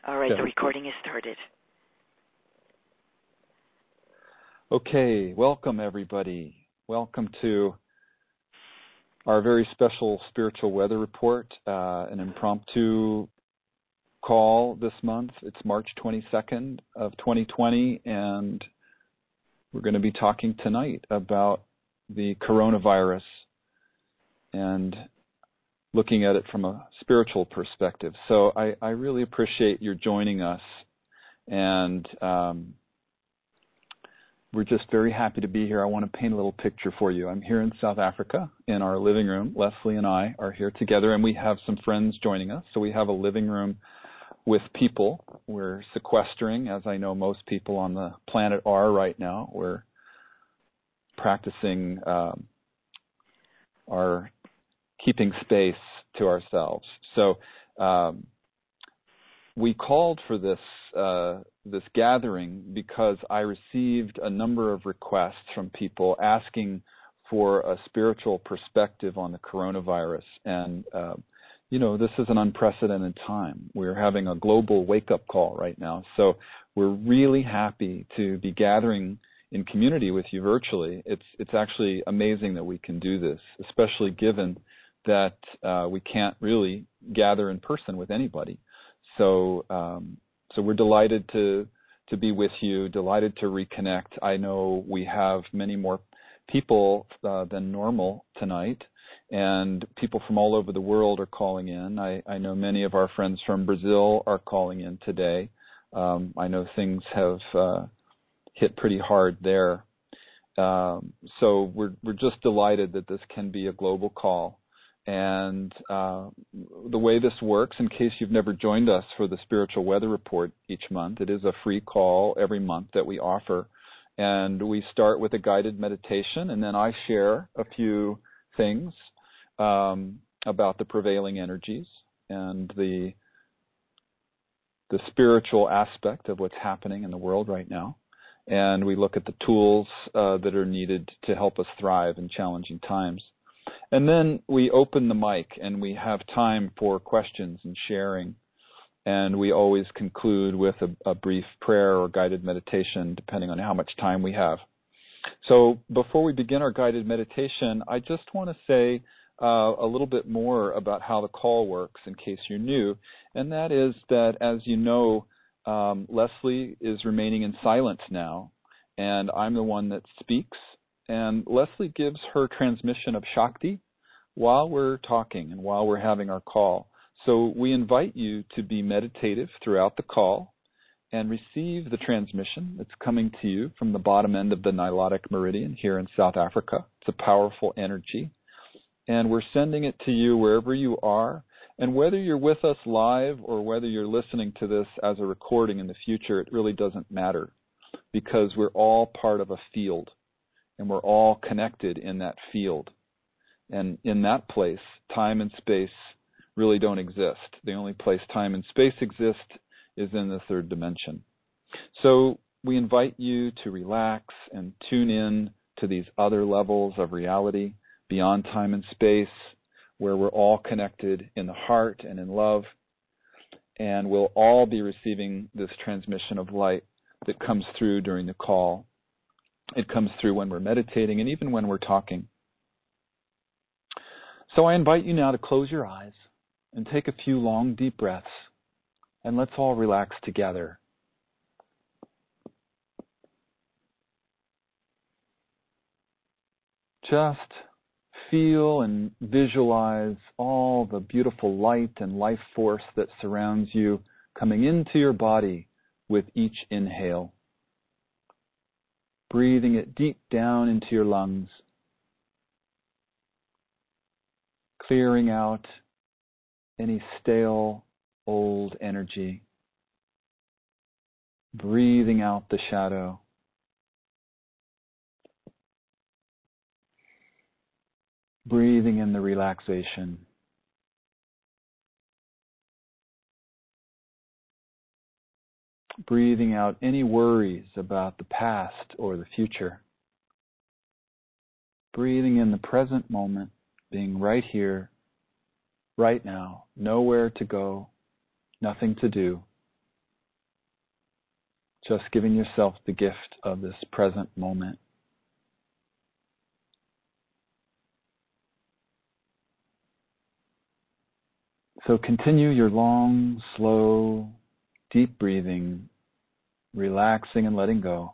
All right, Okay. the recording is started. Okay, welcome everybody. Welcome to our very special spiritual weather report, an impromptu call this month. It's March 22nd of 2020, and we're going to be talking tonight about the coronavirus and looking at it from a spiritual perspective. So I really appreciate your joining us, and we're just very happy to be here. I want to paint a little picture for you. I'm here in South Africa in our living room. Leslie and I are here together, and we have some friends joining us. So we have a living room with people. We're sequestering, as I know most people on the planet are right now. We're practicing our keeping space to ourselves. So we called for this gathering because I received a number of requests from people asking for a spiritual perspective on the coronavirus. And, this is an unprecedented time. We're having a global wake-up call right now. So we're really happy to be gathering in community with you virtually. It's actually amazing that we can do this, especially given that we can't really gather in person with anybody. So we're delighted to be with you, delighted to reconnect. I know we have many more people than normal tonight, and people from all over the world are calling in. I know many of our friends from Brazil are calling in today. I know things have hit pretty hard there. So we're just delighted that this can be a global call. And the way this works, in case you've never joined us for the Spiritual Weather Report each month, it is a free call every month that we offer. And we start with a guided meditation, and then I share a few things about the prevailing energies and the spiritual aspect of what's happening in the world right now. And we look at the tools that are needed to help us thrive in challenging times. And then we open the mic and we have time for questions and sharing. And we always conclude with a brief prayer or guided meditation, depending on how much time we have. So before we begin our guided meditation, I just want to say a little bit more about how the call works in case you're new. And that is that, as you know, Leslie is remaining in silence now, and I'm the one that speaks. And Leslie gives her transmission of Shakti while we're talking and while we're having our call. So we invite you to be meditative throughout the call and receive the transmission that's coming to you from the bottom end of the Nilotic Meridian here in South Africa. It's a powerful energy. And we're sending it to you wherever you are. And whether you're with us live or whether you're listening to this as a recording in the future, it really doesn't matter, because we're all part of a field. And we're all connected in that field. And in that place, time and space really don't exist. The only place time and space exist is in the third dimension. So we invite you to relax and tune in to these other levels of reality beyond time and space, where we're all connected in the heart and in love. And we'll all be receiving this transmission of light that comes through during the call. It comes through when we're meditating and even when we're talking. So I invite you now to close your eyes and take a few long, deep breaths, and let's all relax together. Just feel and visualize all the beautiful light and life force that surrounds you coming into your body with each inhale. Breathing it deep down into your lungs, clearing out any stale, old energy, breathing out the shadow, breathing in the relaxation, breathing out any worries about the past or the future. Breathing in the present moment, being right here, right now, nowhere to go, nothing to do, Just giving yourself the gift of this present moment. So continue your long, slow, deep breathing, relaxing and letting go.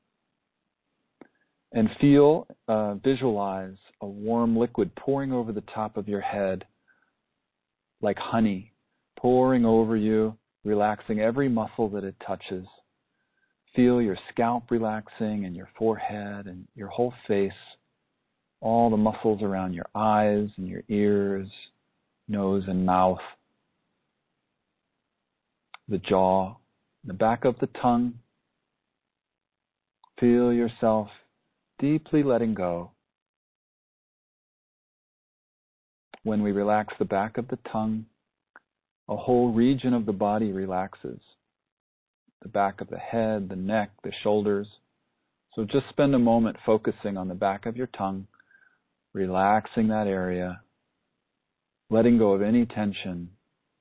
And visualize a warm liquid pouring over the top of your head like honey, pouring over you, relaxing every muscle that it touches. Feel your scalp relaxing and your forehead and your whole face, all the muscles around your eyes and your ears, nose and mouth, the jaw, the back of the tongue. Feel yourself deeply letting go. When we relax the back of the tongue, a whole region of the body relaxes. The back of the head, the neck, the shoulders. So just spend a moment focusing on the back of your tongue, relaxing that area, letting go of any tension.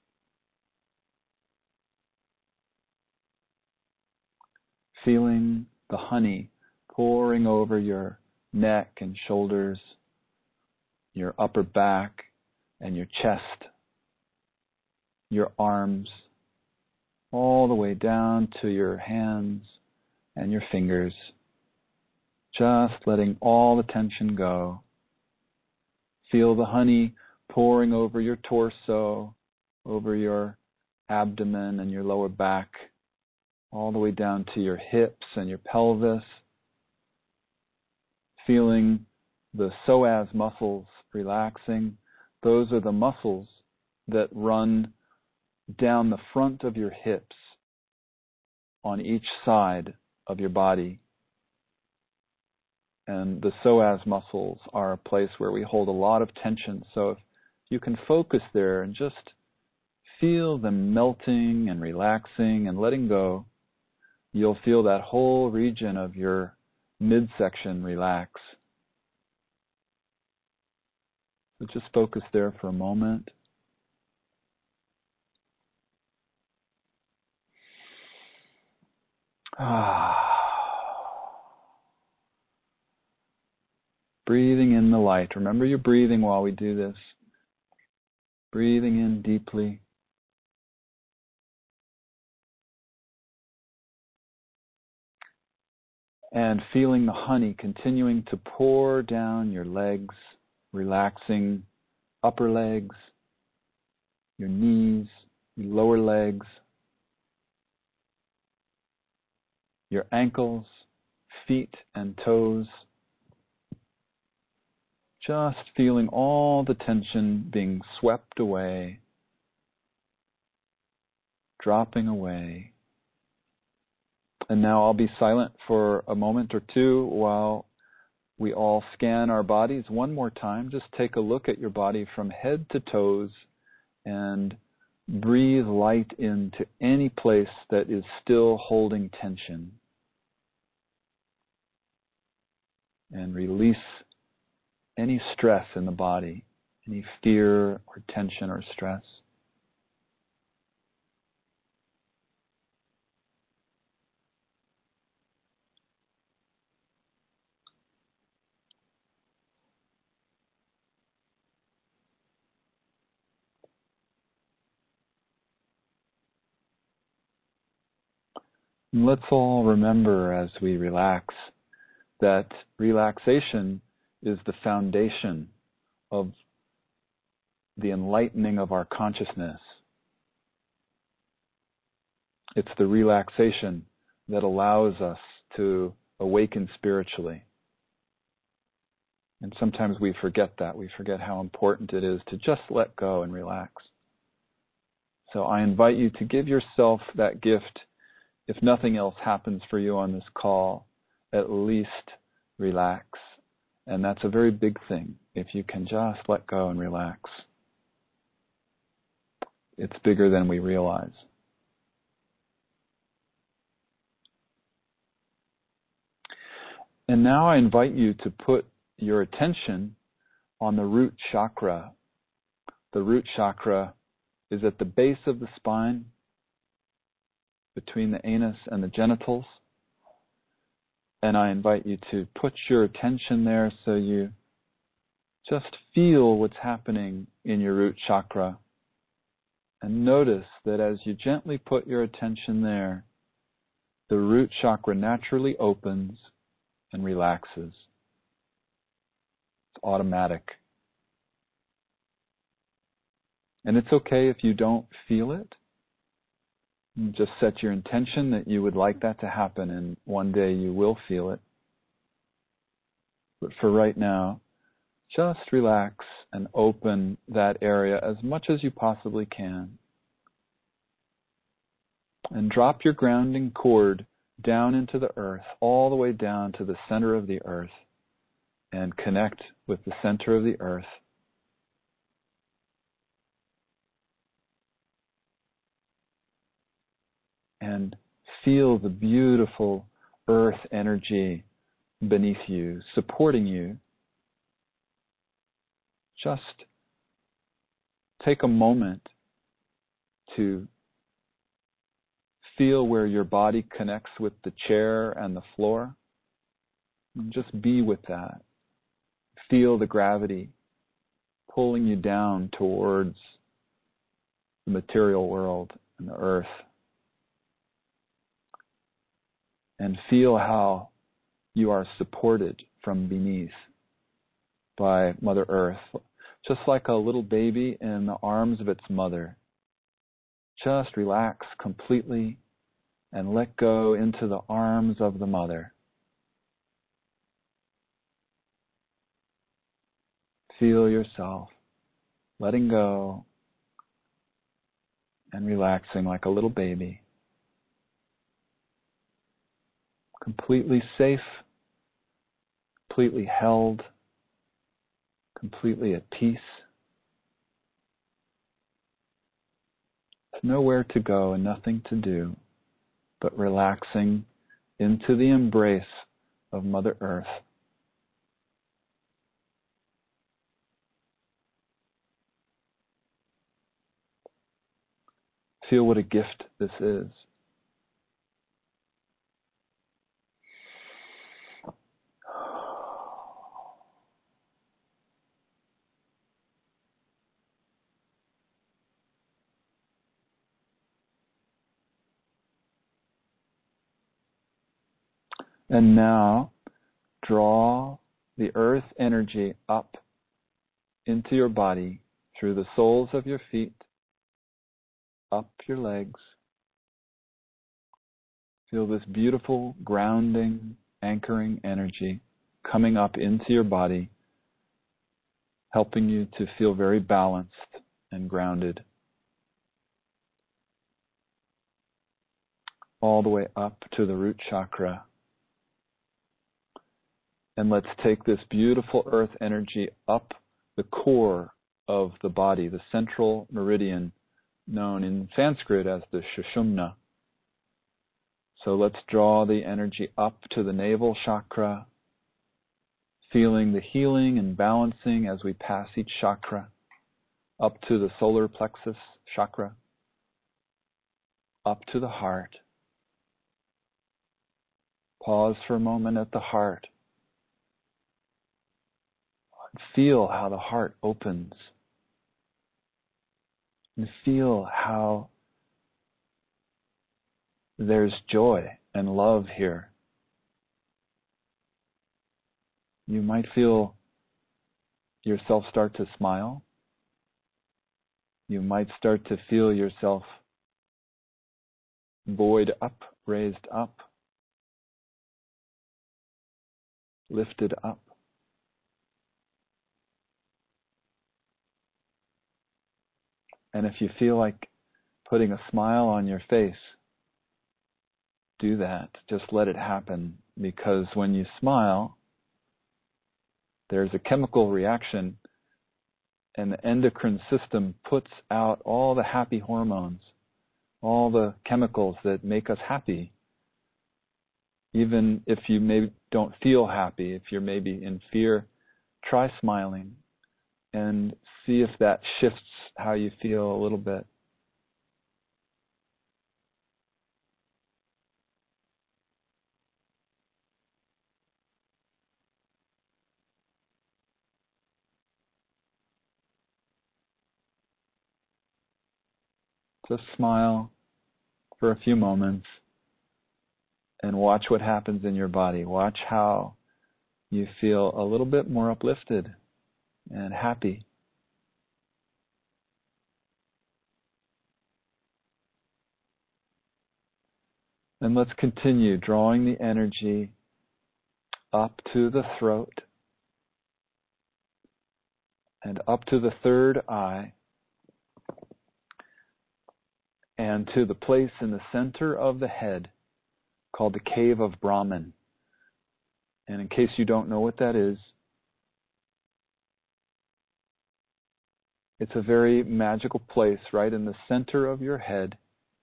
Feeling the honey pouring over your neck and shoulders, your upper back and your chest, your arms, all the way down to your hands and your fingers. Just letting all the tension go. Feel the honey pouring over your torso, over your abdomen and your lower back, all the way down to your hips and your pelvis. Feeling the psoas muscles relaxing. Those are the muscles that run down the front of your hips on each side of your body. And the psoas muscles are a place where we hold a lot of tension. So if you can focus there and just feel them melting and relaxing and letting go, you'll feel that whole region of your midsection relax. So just focus there for a moment. Breathing in the light. Remember your breathing while we do this. Breathing in deeply. And feeling the honey continuing to pour down your legs, relaxing upper legs, your knees, your lower legs, your ankles, feet and toes. Just feeling all the tension being swept away, dropping away. And now I'll be silent for a moment or two while we all scan our bodies one more time. Just take a look at your body from head to toes and breathe light into any place that is still holding tension. And release any stress in the body, any fear or tension or stress. And let's all remember as we relax that relaxation is the foundation of the enlightening of our consciousness. It's the relaxation that allows us to awaken spiritually. And sometimes we forget that. We forget how important it is to just let go and relax. So I invite you to give yourself that gift. If nothing else happens for you on this call, at least relax. And that's a very big thing, if you can just let go and relax. It's bigger than we realize. And now I invite you to put your attention on the root chakra. The root chakra is at the base of the spine. between the anus and the genitals. And I invite you to put your attention there so you just feel what's happening in your root chakra. And notice that as you gently put your attention there, the root chakra naturally opens and relaxes. It's automatic. And it's okay if you don't feel it. Just set your intention that you would like that to happen, and one day you will feel it. But for right now, just relax and open that area as much as you possibly can. And drop your grounding cord down into the earth, all the way down to the center of the earth, and connect with the center of the earth. And feel the beautiful earth energy beneath you, supporting you. Just take a moment to feel where your body connects with the chair and the floor. And just be with that. Feel the gravity pulling you down towards the material world and the earth. And feel how you are supported from beneath by Mother Earth, just like a little baby in the arms of its mother. Just relax completely and let go into the arms of the mother. Feel yourself letting go and relaxing like a little baby. Completely safe, completely held, completely at peace. There's nowhere to go and nothing to do but relaxing into the embrace of Mother Earth. Feel what a gift this is. And now, draw the earth energy up into your body through the soles of your feet, up your legs. Feel this beautiful grounding, anchoring energy coming up into your body, helping you to feel very balanced and grounded. All the way up to the root chakra. And let's take this beautiful earth energy up the core of the body, the central meridian, known in Sanskrit as the Sushumna. So let's draw the energy up to the navel chakra, feeling the healing and balancing as we pass each chakra, up to the solar plexus chakra, up to the heart. Pause for a moment at the heart. Feel how the heart opens. And feel how there's joy and love here. You might feel yourself start to smile. You might start to feel yourself buoyed up, raised up, lifted up. And if you feel like putting a smile on your face, do that. Just let it happen, because when you smile, there's a chemical reaction and the endocrine system puts out all the happy hormones, all the chemicals that make us happy. Even if you maybe don't feel happy, if you're maybe in fear, try smiling and see if that shifts how you feel a little bit. Just smile for a few moments and watch what happens in your body. Watch how you feel a little bit more uplifted and happy. And let's continue drawing the energy up to the throat and up to the third eye and to the place in the center of the head called the Cave of Brahman. And in case you don't know what that is, it's a very magical place right in the center of your head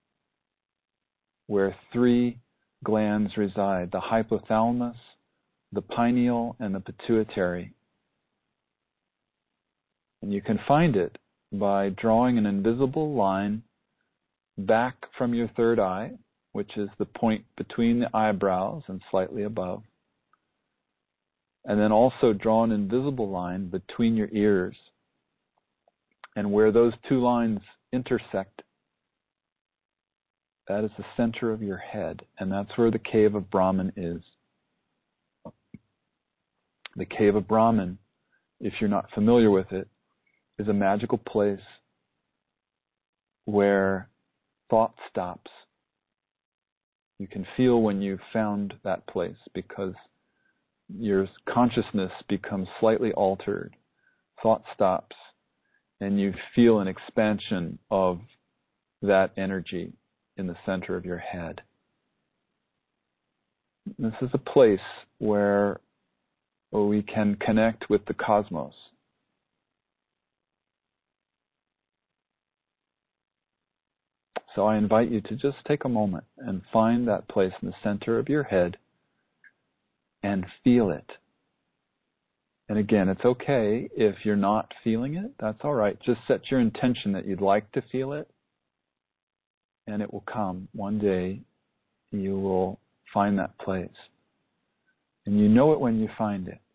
where 3 glands reside: the hypothalamus, the pineal, and the pituitary. And you can find it by drawing an invisible line back from your third eye, which is the point between the eyebrows and slightly above. And then also draw an invisible line between your ears. And where those 2 lines intersect, that is the center of your head. And that's where the Cave of Brahman is. The Cave of Brahman, if you're not familiar with it, is a magical place where thought stops. You can feel when you've found that place because your consciousness becomes slightly altered. Thought stops, and you feel an expansion of that energy in the center of your head. This is a place where we can connect with the cosmos. So I invite you to just take a moment and find that place in the center of your head and feel it. And again, it's okay if you're not feeling it. That's all right. Just set your intention that you'd like to feel it, and it will come. One day, you will find that place. And you know it when you find it.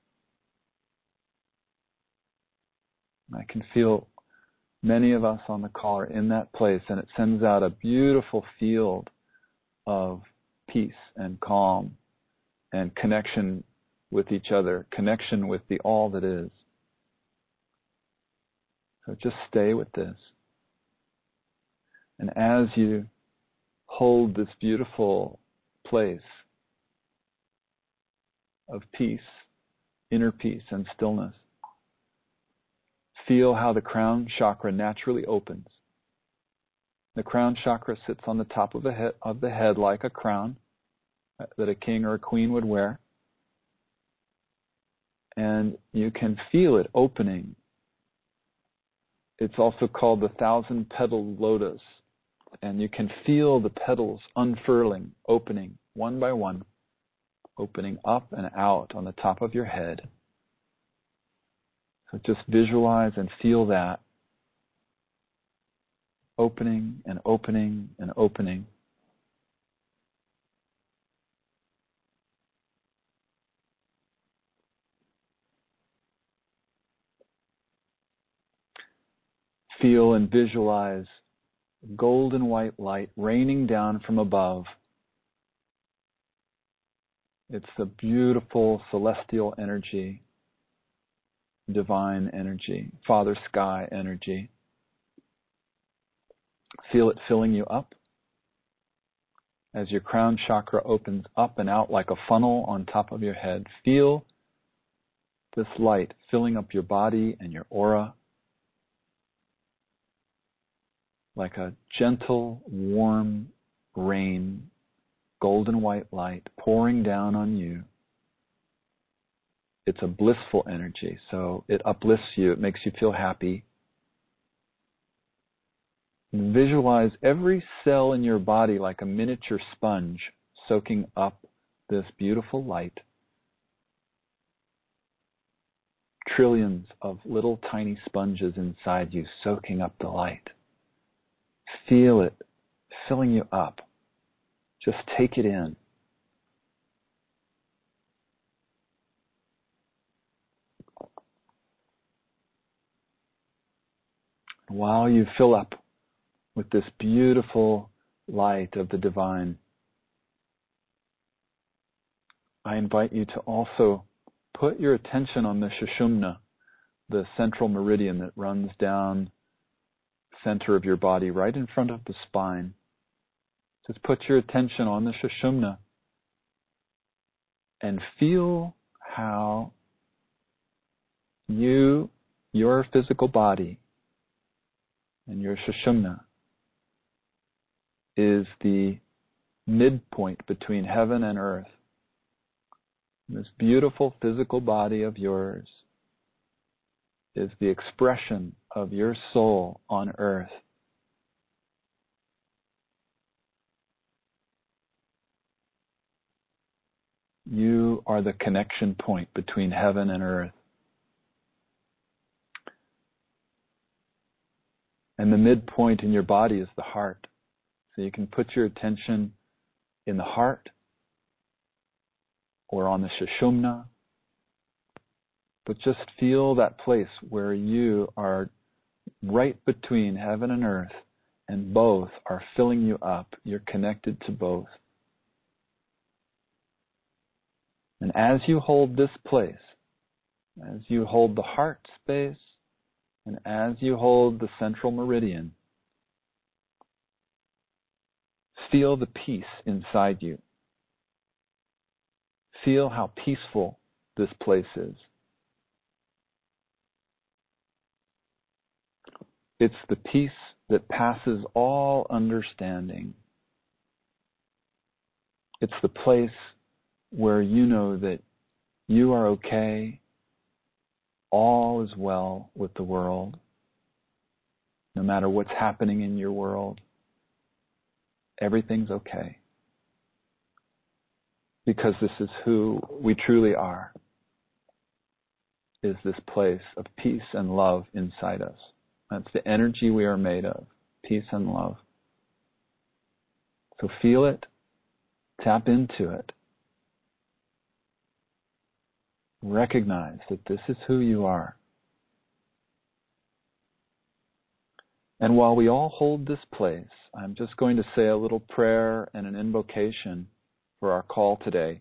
I can feel many of us on the call are in that place, and it sends out a beautiful field of peace and calm and connection with each other, connection with the all that is. So just stay with this. And as you hold this beautiful place of peace, inner peace and stillness, feel how the crown chakra naturally opens. The crown chakra sits on the top of the head like a crown that a king or a queen would wear. And you can feel it opening. It's also called the 1,000-petaled lotus. And you can feel the petals unfurling, opening one by one, opening up and out on the top of your head. So just visualize and feel that opening and opening and opening. Feel and visualize golden white light raining down from above. It's the beautiful celestial energy, divine energy, Father Sky energy. Feel it filling you up as your crown chakra opens up and out like a funnel on top of your head. Feel this light filling up your body and your aura like a gentle, warm rain, golden white light pouring down on you. It's a blissful energy, so it uplifts you, it makes you feel happy. And visualize every cell in your body like a miniature sponge soaking up this beautiful light. Trillions of little tiny sponges inside you soaking up the light. Feel it filling you up. Just take it in. While you fill up with this beautiful light of the divine. I invite you to also put your attention on the Sushumna, the central meridian that runs down the center of your body, right in front of the spine. Just put your attention on the Sushumna and feel how your physical body and your Sushumna is the midpoint between heaven and earth. This beautiful physical body of yours is the expression of your soul on earth. You are the connection point between heaven and earth. And the midpoint in your body is the heart. So you can put your attention in the heart or on the Sushumna, but just feel that place where you are right between heaven and earth, and both are filling you up. You're connected to both. And as you hold this place, as you hold the heart space, and as you hold the central meridian, feel the peace inside you. Feel how peaceful this place is. It's the peace that passes all understanding. It's the place where you know that you are okay, all is well with the world, no matter what's happening in your world, everything's okay. Because this is who we truly are, is this place of peace and love inside us. That's the energy we are made of, peace and love. So feel it, tap into it. Recognize that this is who you are. And while we all hold this place, I'm just going to say a little prayer and an invocation for our call today.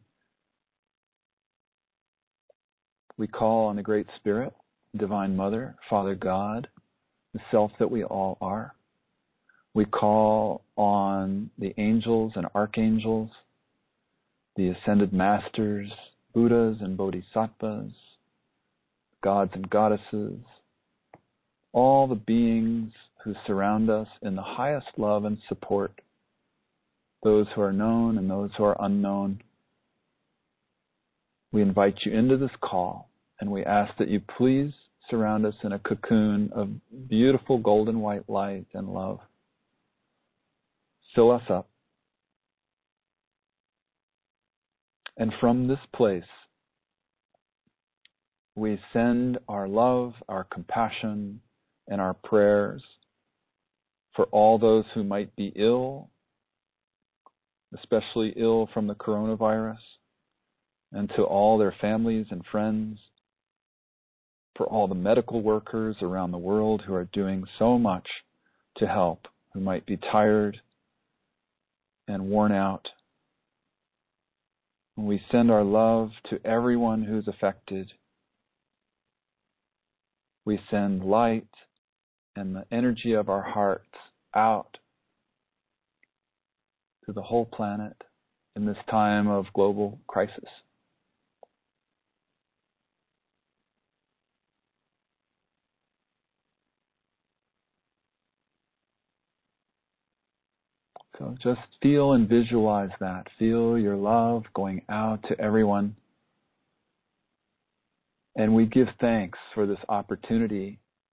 We call on the Great Spirit, Divine Mother, Father God, the self that we all are. We call on the angels and archangels, the ascended masters, Buddhas and Bodhisattvas, gods and goddesses, all the beings who surround us in the highest love and support, those who are known and those who are unknown. We invite you into this call, and we ask that you please surround us in a cocoon of beautiful golden white light and love. Fill us up. And from this place, we send our love, our compassion, and our prayers for all those who might be ill, especially ill from the coronavirus, and to all their families and friends, for all the medical workers around the world who are doing so much to help, who might be tired and worn out. We send our love to everyone who's affected. We send light and the energy of our hearts out to the whole planet in this time of global crisis. So just feel and visualize that. Feel your love going out to everyone. And we give thanks for this opportunity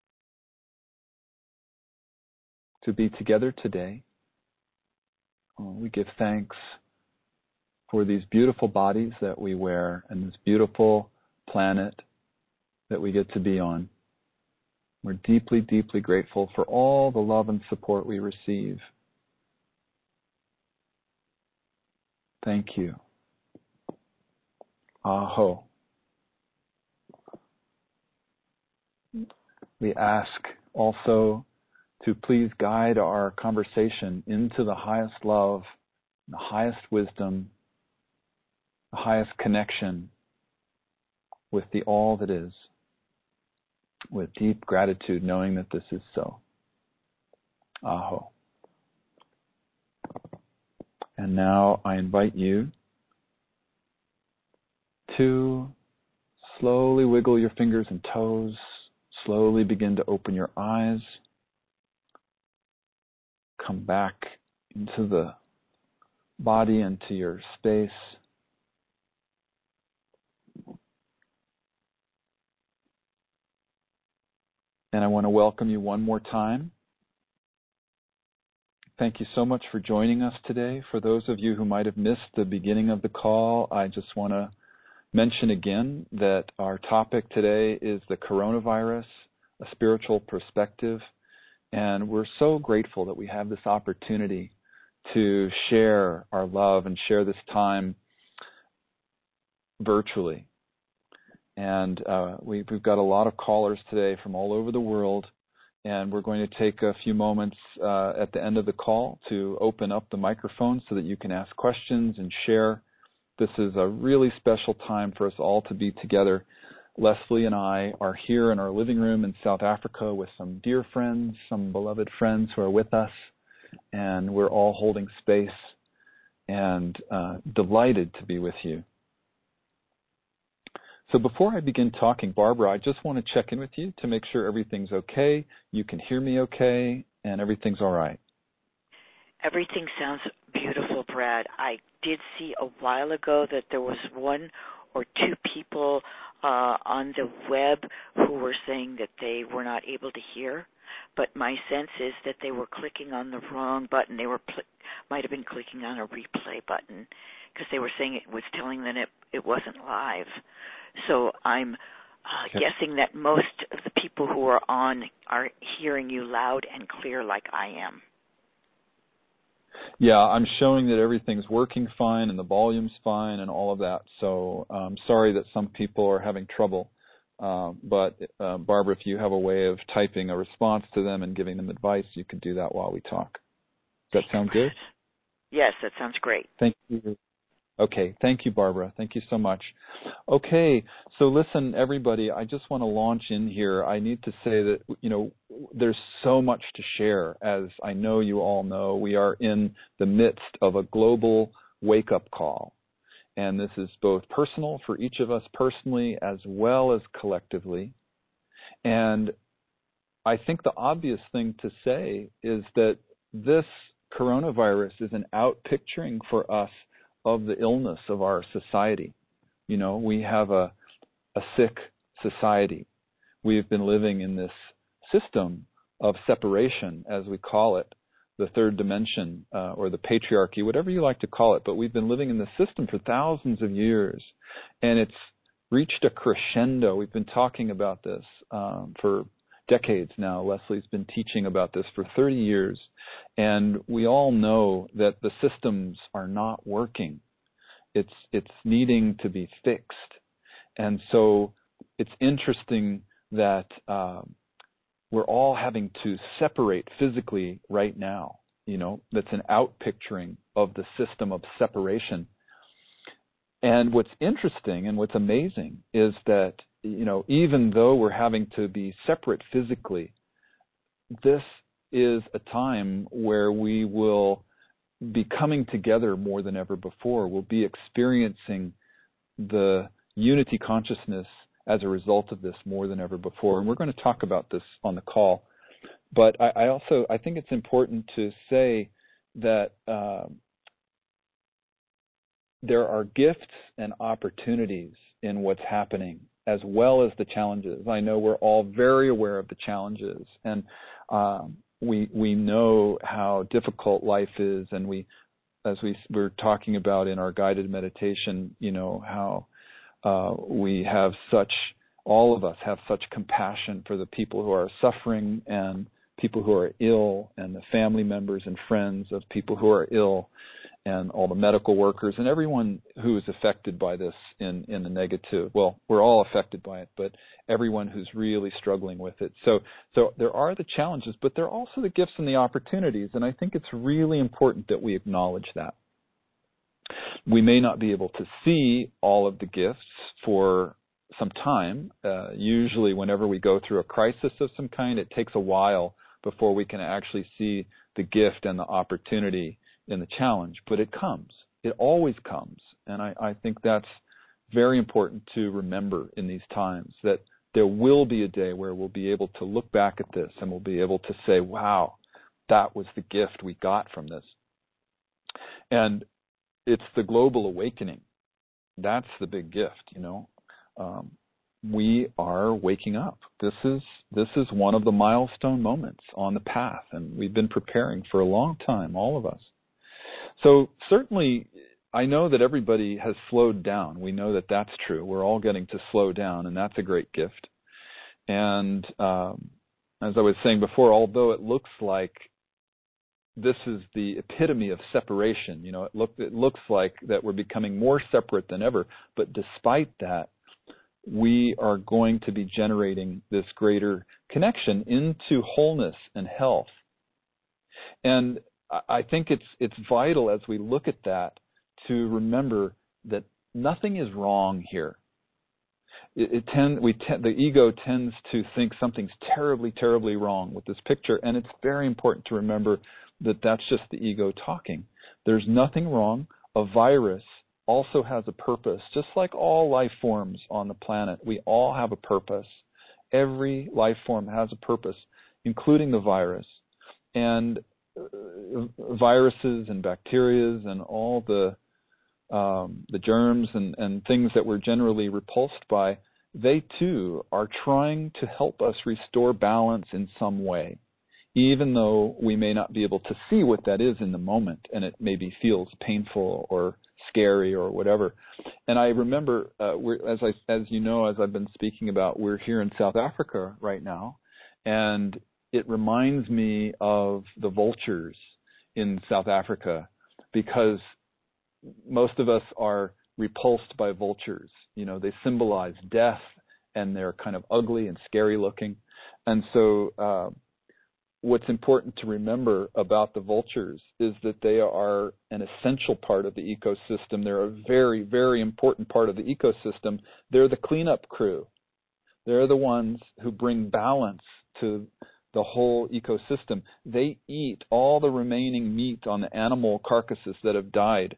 to be together today. We give thanks for these beautiful bodies that we wear and this beautiful planet that we get to be on. We're deeply, deeply grateful for all the love and support we receive. Thank you. Aho. We ask also to please guide our conversation into the highest love, the highest wisdom, the highest connection with the all that is, with deep gratitude, knowing that this is so. Aho. And now I invite you to slowly wiggle your fingers and toes, slowly begin to open your eyes, come back into the body, into your space. And I want to welcome you one more time. Thank you so much for joining us today. For those of you who might have missed the beginning of the call, I just want to mention again that our topic today is the coronavirus, a spiritual perspective. And we're so grateful that we have this opportunity to share our love and share this time virtually. And we've got a lot of callers today from all over the world, and we're going to take a few moments at the end of the call to open up the microphone so that you can ask questions and share. This is a really special time for us all to be together. Leslie and I are here in our living room in South Africa with some dear friends, some beloved friends who are with us, and we're all holding space and delighted to be with you. So before I begin talking, Barbara, I just want to check in with you to make sure everything's okay, you can hear me okay, and everything's all right. Everything sounds beautiful, Brad. I did see a while ago that there was one or two people on the web who were saying that they were not able to hear, but my sense is that they were clicking on the wrong button. They might have been clicking on a replay button because they were saying it was telling them it wasn't live. So I'm guessing that most of the people who are on are hearing you loud and clear like I am. Yeah, I'm showing that everything's working fine and the volume's fine and all of that. So I'm sorry that some people are having trouble. But Barbara, if you have a way of typing a response to them and giving them advice, you can do that while we talk. Does that sound good? Yes, that sounds great. Thank you. Okay, thank you, Barbara. Thank you so much. Okay, so listen, everybody, I just want to launch in here. I need to say that, there's so much to share. As I know you all know, we are in the midst of a global wake-up call. And this is both personal for each of us personally as well as collectively. And I think the obvious thing to say is that this coronavirus is an outpicturing for us of the illness of our society. We have a sick society. We've been living in this system of separation, as we call it, the third dimension, or the patriarchy, whatever you like to call it. But we've been living in this system for thousands of years, and it's reached a crescendo. We've been talking about this for decades now. Leslie's been teaching about this for 30 years, and we all know that the systems are not working. It's needing to be fixed. And so it's interesting that we're all having to separate physically right now. That's an outpicturing of the system of separation. And what's interesting and what's amazing is that, even though we're having to be separate physically, this is a time where we will be coming together more than ever before. We'll be experiencing the unity consciousness as a result of this more than ever before. And we're going to talk about this on the call. But I think it's important to say that there are gifts and opportunities in what's happening, as well as the challenges. I know we're all very aware of the challenges, and we know how difficult life is, and as we were talking about in our guided meditation, how we have all of us have such compassion for the people who are suffering and people who are ill and the family members and friends of people who are ill. and all the medical workers and everyone who is affected by this in the negative. Well, we're all affected by it, but everyone who's really struggling with it. So there are the challenges, but there are also the gifts and the opportunities, and I think it's really important that we acknowledge that. We may not be able to see all of the gifts for some time. Usually whenever we go through a crisis of some kind, it takes a while before we can actually see the gift and the opportunity in the challenge, but it comes. It always comes. And I think that's very important to remember in these times, that there will be a day where we'll be able to look back at this and we'll be able to say, wow, that was the gift we got from this. And it's the global awakening. That's the big gift, you know. We are waking up. This is one of the milestone moments on the path, and we've been preparing for a long time, all of us. So certainly, I know that everybody has slowed down. We know that that's true. We're all getting to slow down, and that's a great gift. And as I was saying before, although it looks like this is the epitome of separation, you know, it looks like that we're becoming more separate than ever, but despite that, we are going to be generating this greater connection into wholeness and health. And I think it's vital as we look at that to remember that nothing is wrong here. The ego tends to think something's terribly, terribly wrong with this picture, and it's very important to remember that that's just the ego talking. There's nothing wrong. A virus also has a purpose, just like all life forms on the planet. We all have a purpose. Every life form has a purpose, including the virus. And viruses and bacteria and all the germs and things that we're generally repulsed by, they too are trying to help us restore balance in some way, even though we may not be able to see what that is in the moment, and it maybe feels painful or scary or whatever. And I remember, as you know, as I've been speaking about, we're here in South Africa right now, and it reminds me of the vultures in South Africa, because most of us are repulsed by vultures. You know, they symbolize death, and they're kind of ugly and scary looking. And so what's important to remember about the vultures is that they are an essential part of the ecosystem. They're a very, very important part of the ecosystem. They're the cleanup crew. They're the ones who bring balance to the whole ecosystem. They eat all the remaining meat on the animal carcasses that have died.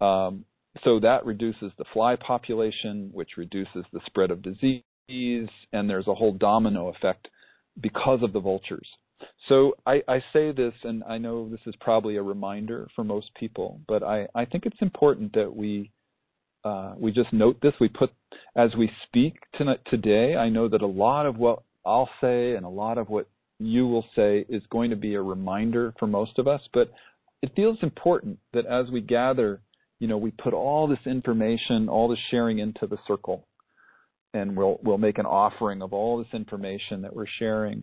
So that reduces the fly population, which reduces the spread of disease, and there's a whole domino effect because of the vultures. So I say this, and I know this is probably a reminder for most people, but I think it's important that we just note this. We put, as we speak today, I know that a lot of what I'll say and a lot of what you will say is going to be a reminder for most of us, but it feels important that as we gather, you know, we put all this information, all this sharing into the circle, and we'll make an offering of all this information that we're sharing,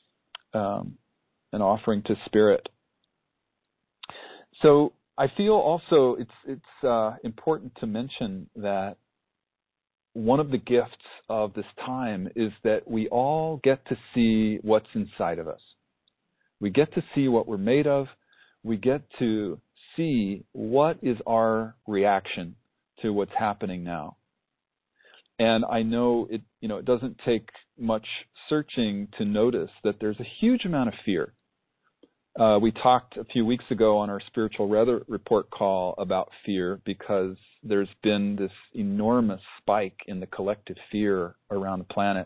an offering to Spirit. So I feel also it's important to mention that one of the gifts of this time is that we all get to see what's inside of us. We get to see what we're made of. We get to see what is our reaction to what's happening now. And I know it doesn't take much searching to notice that there's a huge amount of fear. We talked a few weeks ago on our spiritual weather report call about fear, because there's been this enormous spike in the collective fear around the planet.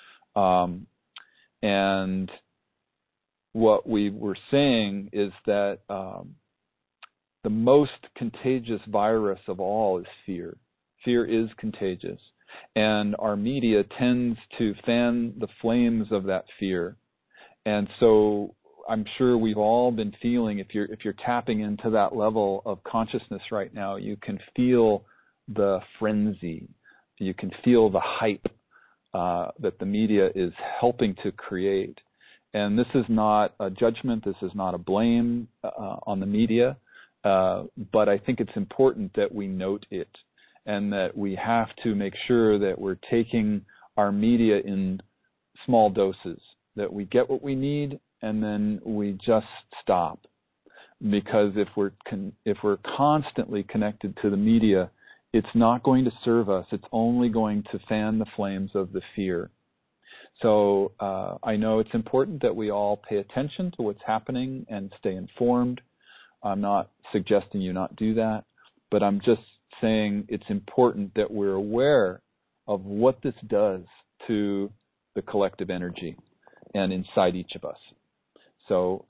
And what we were saying is that the most contagious virus of all is fear. Fear is contagious. And our media tends to fan the flames of that fear. And so I'm sure we've all been feeling, if you're tapping into that level of consciousness right now, you can feel the frenzy. You can feel the hype that the media is helping to create. And this is not a judgment. This is not a blame on the media. But I think it's important that we note it, and that we have to make sure that we're taking our media in small doses, that we get what we need and then we just stop. Because if we're constantly connected to the media, it's not going to serve us. It's only going to fan the flames of the fear. So I know it's important that we all pay attention to what's happening and stay informed. I'm not suggesting you not do that, but I'm just saying it's important that we're aware of what this does to the collective energy and inside each of us. So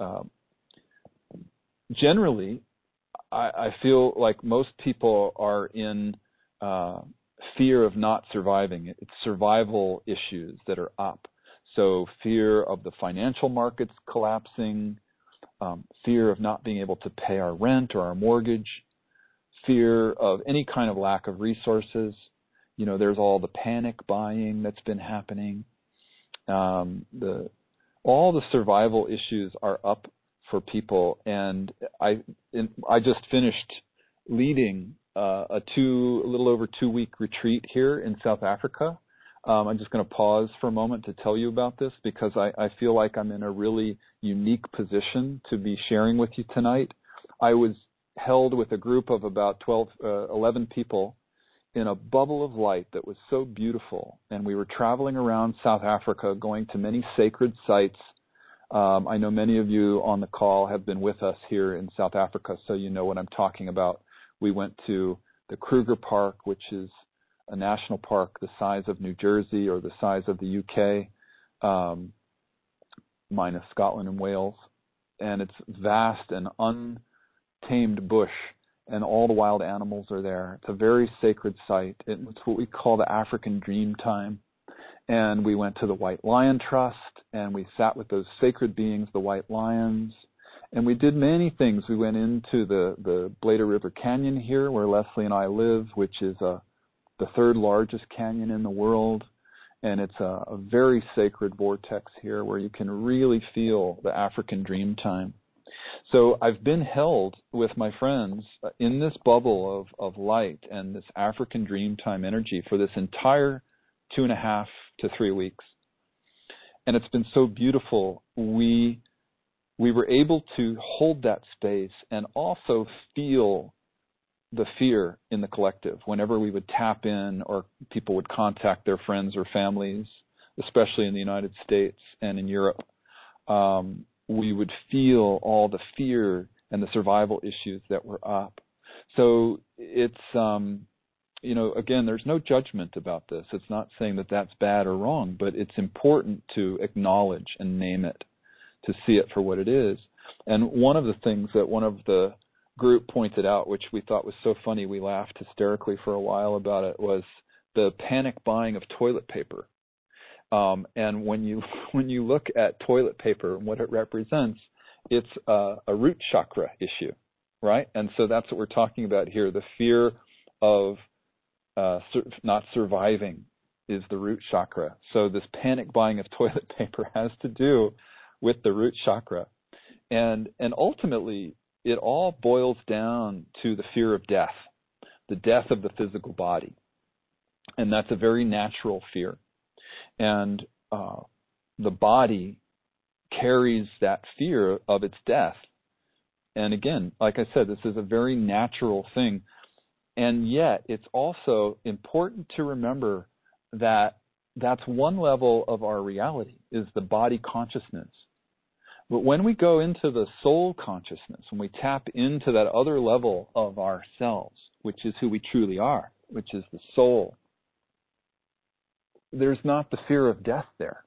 generally, I feel like most people are in fear of not surviving. It's survival issues that are up. So fear of the financial markets collapsing, fear of not being able to pay our rent or our mortgage, fear of any kind of lack of resources. You know, there's all the panic buying that's been happening. All the survival issues are up for people, and I just finished leading a little over 2-week retreat here in South Africa. I'm just going to pause for a moment to tell you about this because I feel like I'm in a really unique position to be sharing with you tonight. I was held with a group of about 11 people in a bubble of light that was so beautiful, and we were traveling around South Africa, going to many sacred sites. I know many of you on the call have been with us here in South Africa, so you know what I'm talking about. We went to the Kruger Park, which is a national park the size of New Jersey or the size of the UK, minus Scotland and Wales. And it's vast and untamed bush, and all the wild animals are there. It's a very sacred site. It's what we call the African Dream Time. And we went to the White Lion Trust, and we sat with those sacred beings, the white lions, and we did many things. We went into the Bladder River Canyon here, where Leslie and I live, which is the third largest canyon in the world, and it's a very sacred vortex here where you can really feel the African dream time. So I've been held with my friends in this bubble of light and this African dream time energy for this entire 2.5 to 3 weeks. And it's been so beautiful. We were able to hold that space and also feel the fear in the collective whenever we would tap in or people would contact their friends or families, especially in the United States and in Europe. We would feel all the fear and the survival issues that were up. So it's, again, there's no judgment about this. It's not saying that that's bad or wrong, but it's important to acknowledge and name it, to see it for what it is. And one of the things that one of the group pointed out, which we thought was so funny, we laughed hysterically for a while about it, was the panic buying of toilet paper. And when you look at toilet paper and what it represents, it's a root chakra issue, right? And so that's what we're talking about here. The fear of not surviving is the root chakra. So this panic buying of toilet paper has to do with the root chakra. And ultimately, it all boils down to the fear of death, the death of the physical body. And that's a very natural fear. And the body carries that fear of its death. And again, like I said, this is a very natural thing. And yet, it's also important to remember that that's one level of our reality, is the body consciousness. But when we go into the soul consciousness, when we tap into that other level of ourselves, which is who we truly are, which is the soul, there's not the fear of death there.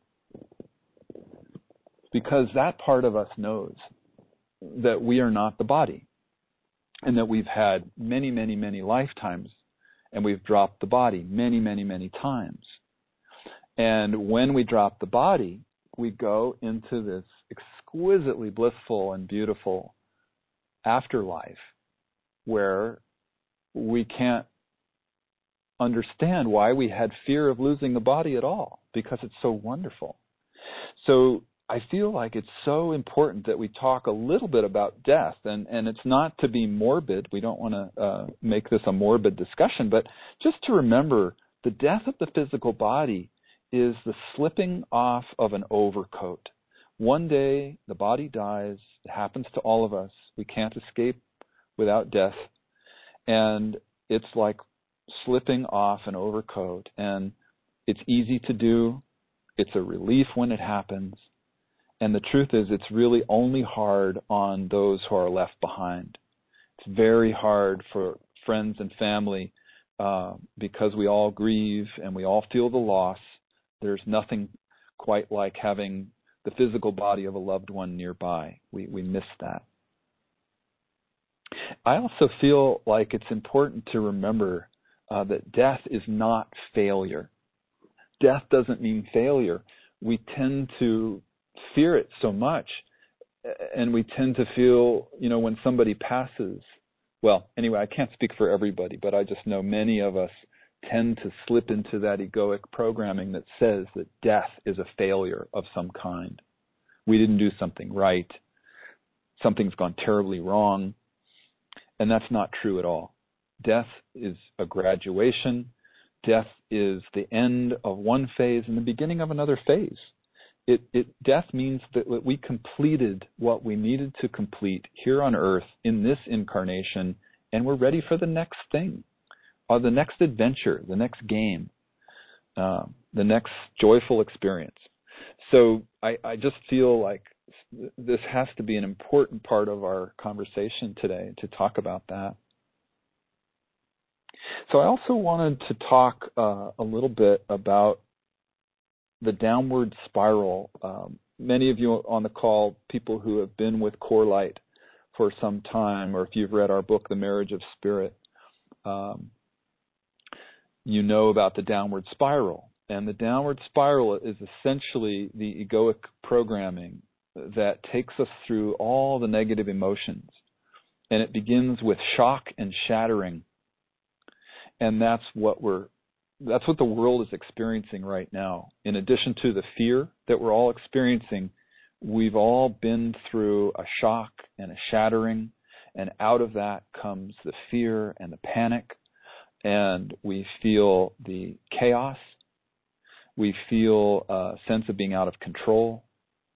Because that part of us knows that we are not the body, and that we've had many, many, many lifetimes, and we've dropped the body many, many, many times. And when we drop the body, we go into this exquisitely blissful and beautiful afterlife where we can't understand why we had fear of losing the body at all, because it's so wonderful. So I feel like it's so important that we talk a little bit about death, and it's not to be morbid. We don't want to make this a morbid discussion, but just to remember the death of the physical body is the slipping off of an overcoat. One day the body dies. It happens to all of us. We can't escape without death, and it's like slipping off an overcoat, and it's easy to do. It's a relief when it happens. And the truth is, it's really only hard on those who are left behind. It's very hard for friends and family because we all grieve and we all feel the loss. There's nothing quite like having the physical body of a loved one nearby. We miss that. I also feel like it's important to remember that death is not failure. Death doesn't mean failure. We tend to fear it so much, and we tend to feel, when somebody passes, well, anyway, I can't speak for everybody, but I just know many of us tend to slip into that egoic programming that says that death is a failure of some kind. We didn't do something right. Something's gone terribly wrong. And that's not true at all. Death is a graduation. Death is the end of one phase and the beginning of another phase. Death means that we completed what we needed to complete here on earth in this incarnation, and we're ready for the next thing, or the next adventure, the next game, the next joyful experience. So I just feel like this has to be an important part of our conversation today, to talk about that. So I also wanted to talk a little bit about the downward spiral. Many of you on the call, people who have been with Core Light for some time, or if you've read our book, The Marriage of Spirit, you know about the downward spiral. And the downward spiral is essentially the egoic programming that takes us through all the negative emotions. And it begins with shock and shattering. And that's what the world is experiencing right now. In addition to the fear that we're all experiencing, we've all been through a shock and a shattering, and out of that comes the fear and the panic, and we feel the chaos. We feel a sense of being out of control.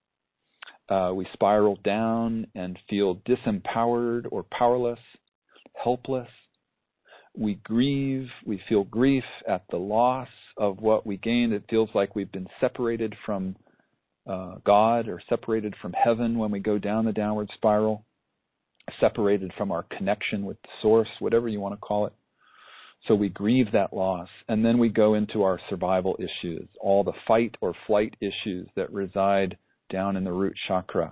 We spiral down and feel disempowered or powerless, helpless. We grieve, we feel grief at the loss of what we gained. It feels like we've been separated from God, or separated from heaven when we go down the downward spiral, separated from our connection with the source, whatever you want to call it. So we grieve that loss, and then we go into our survival issues, all the fight or flight issues that reside down in the root chakra.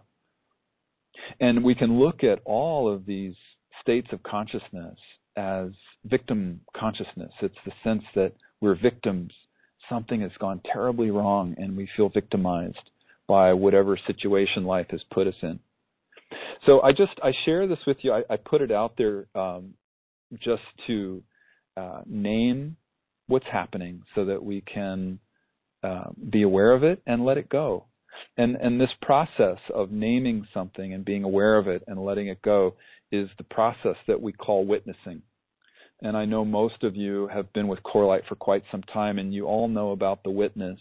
And we can look at all of these states of consciousness as victim consciousness. It's the sense that we're victims. Something has gone terribly wrong, and we feel victimized by whatever situation life has put us in. So I share this with you. I put it out there just to name what's happening so that we can be aware of it and let it go. And this process of naming something and being aware of it and letting it go is the process that we call witnessing. And I know most of you have been with Core Light for quite some time, and you all know about the witness.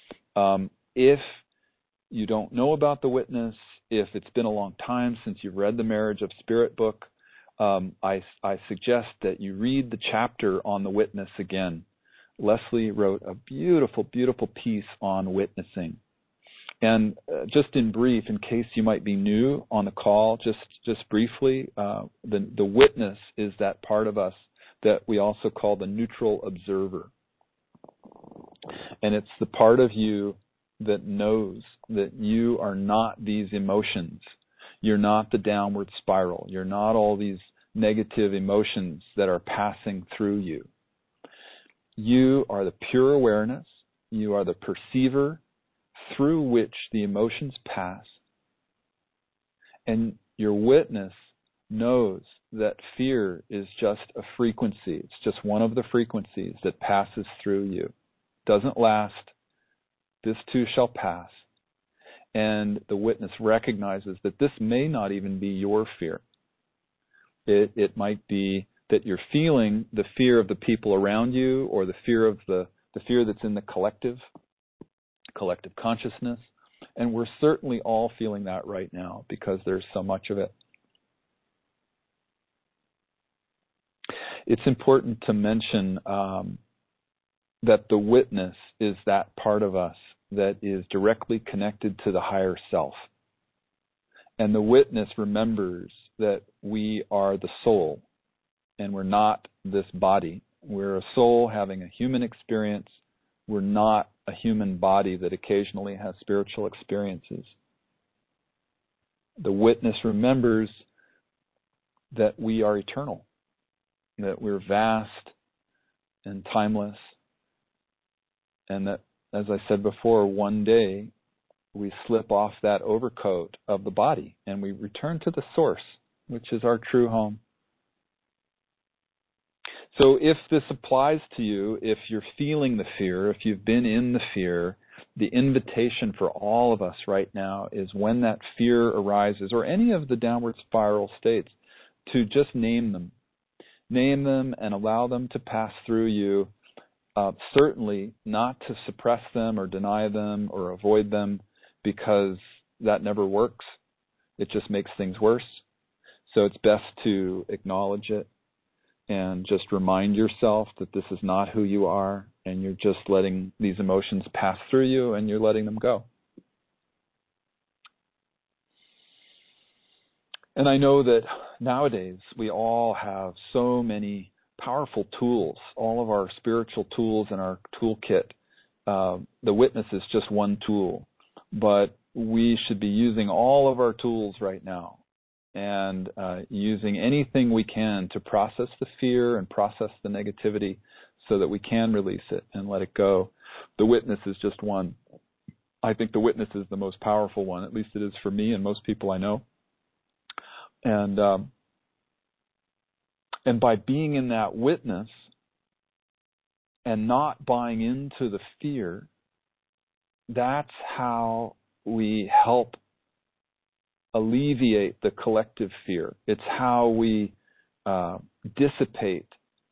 If you don't know about the witness, if it's been a long time since you've read the Marriage of Spirit book, I suggest that you read the chapter on the witness again. Leslie wrote a beautiful, beautiful piece on witnessing. And just in brief, in case you might be new on the call, just briefly, the witness is that part of us that we also call the neutral observer. And it's the part of you that knows that you are not these emotions. You're not the downward spiral. You're not all these negative emotions that are passing through you. You are the pure awareness. You are the perceiver through which the emotions pass. And your witness knows that fear is just a frequency. It's just one of the frequencies that passes through you. Doesn't last. This too shall pass. And the witness recognizes that this may not even be your fear. It might be that you're feeling the fear of the people around you, or the fear of the fear that's in the collective consciousness. And we're certainly all feeling that right now because there's so much of it. It's important to mention that the witness is that part of us that is directly connected to the higher self. And the witness remembers that we are the soul, and we're not this body. We're a soul having a human experience. We're not a human body that occasionally has spiritual experiences. The witness remembers that we are eternal, that we're vast and timeless, and that, as I said before, one day we slip off that overcoat of the body and we return to the source, which is our true home. So if this applies to you, if you're feeling the fear, if you've been in the fear, the invitation for all of us right now is, when that fear arises, or any of the downward spiral states, to just name them. Name them and allow them to pass through you. Certainly not to suppress them or deny them or avoid them, because that never works. It just makes things worse. So it's best to acknowledge it and just remind yourself that this is not who you are, and you're just letting these emotions pass through you and you're letting them go. And I know that nowadays we all have so many powerful tools, all of our spiritual tools in our toolkit. The witness is just one tool, but we should be using all of our tools right now, and using anything we can to process the fear and process the negativity so that we can release it and let it go. The witness is just one. I think the witness is the most powerful one, at least it is for me and most people I know. And by being in that witness and not buying into the fear, that's how we help alleviate the collective fear. It's how we dissipate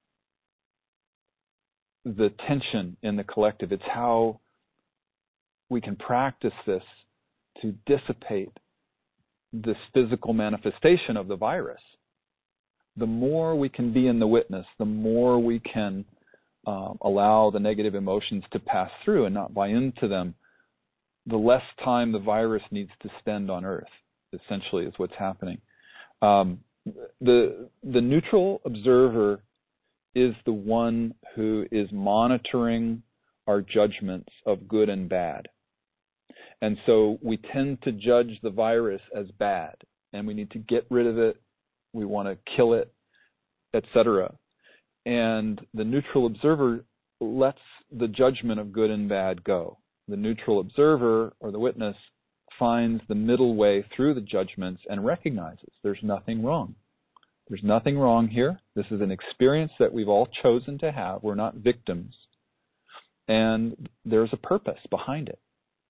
the tension in the collective. It's how we can practice this to dissipate this physical manifestation of the virus. The more we can be in the witness, the more we can allow the negative emotions to pass through and not buy into them, the less time the virus needs to spend on Earth, essentially, is what's happening. The neutral observer is the one who is monitoring our judgments of good and bad. And so we tend to judge the virus as bad, and we need to get rid of it. We want to kill it, etc. And the neutral observer lets the judgment of good and bad go. The neutral observer, or the witness, finds the middle way through the judgments and recognizes there's nothing wrong. There's nothing wrong here. This is an experience that we've all chosen to have. We're not victims. And there's a purpose behind it.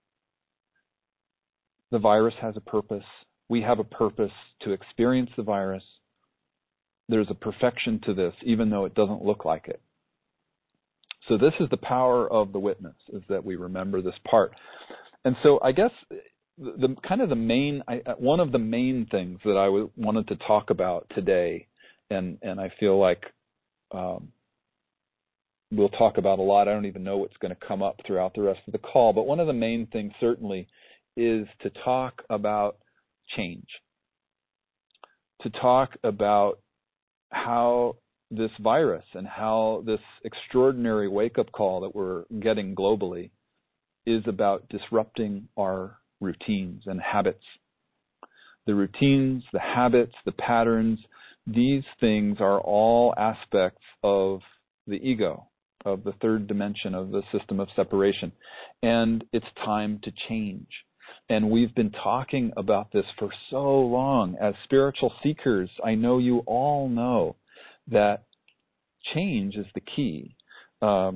The virus has a purpose. We have a purpose to experience the virus. There's a perfection to this, even though it doesn't look like it. So this is the power of the witness, is that we remember this part. And so I guess one of the main things that I wanted to talk about today, and I feel like we'll talk about a lot. I don't even know what's going to come up throughout the rest of the call, but one of the main things certainly is to talk about change, to talk about how this virus and how this extraordinary wake-up call that we're getting globally is about disrupting our routines and habits. The routines, the habits, the patterns, these things are all aspects of the ego, of the third dimension of the system of separation. And it's time to change. And we've been talking about this for so long. As spiritual seekers, I know you all know that change is the key.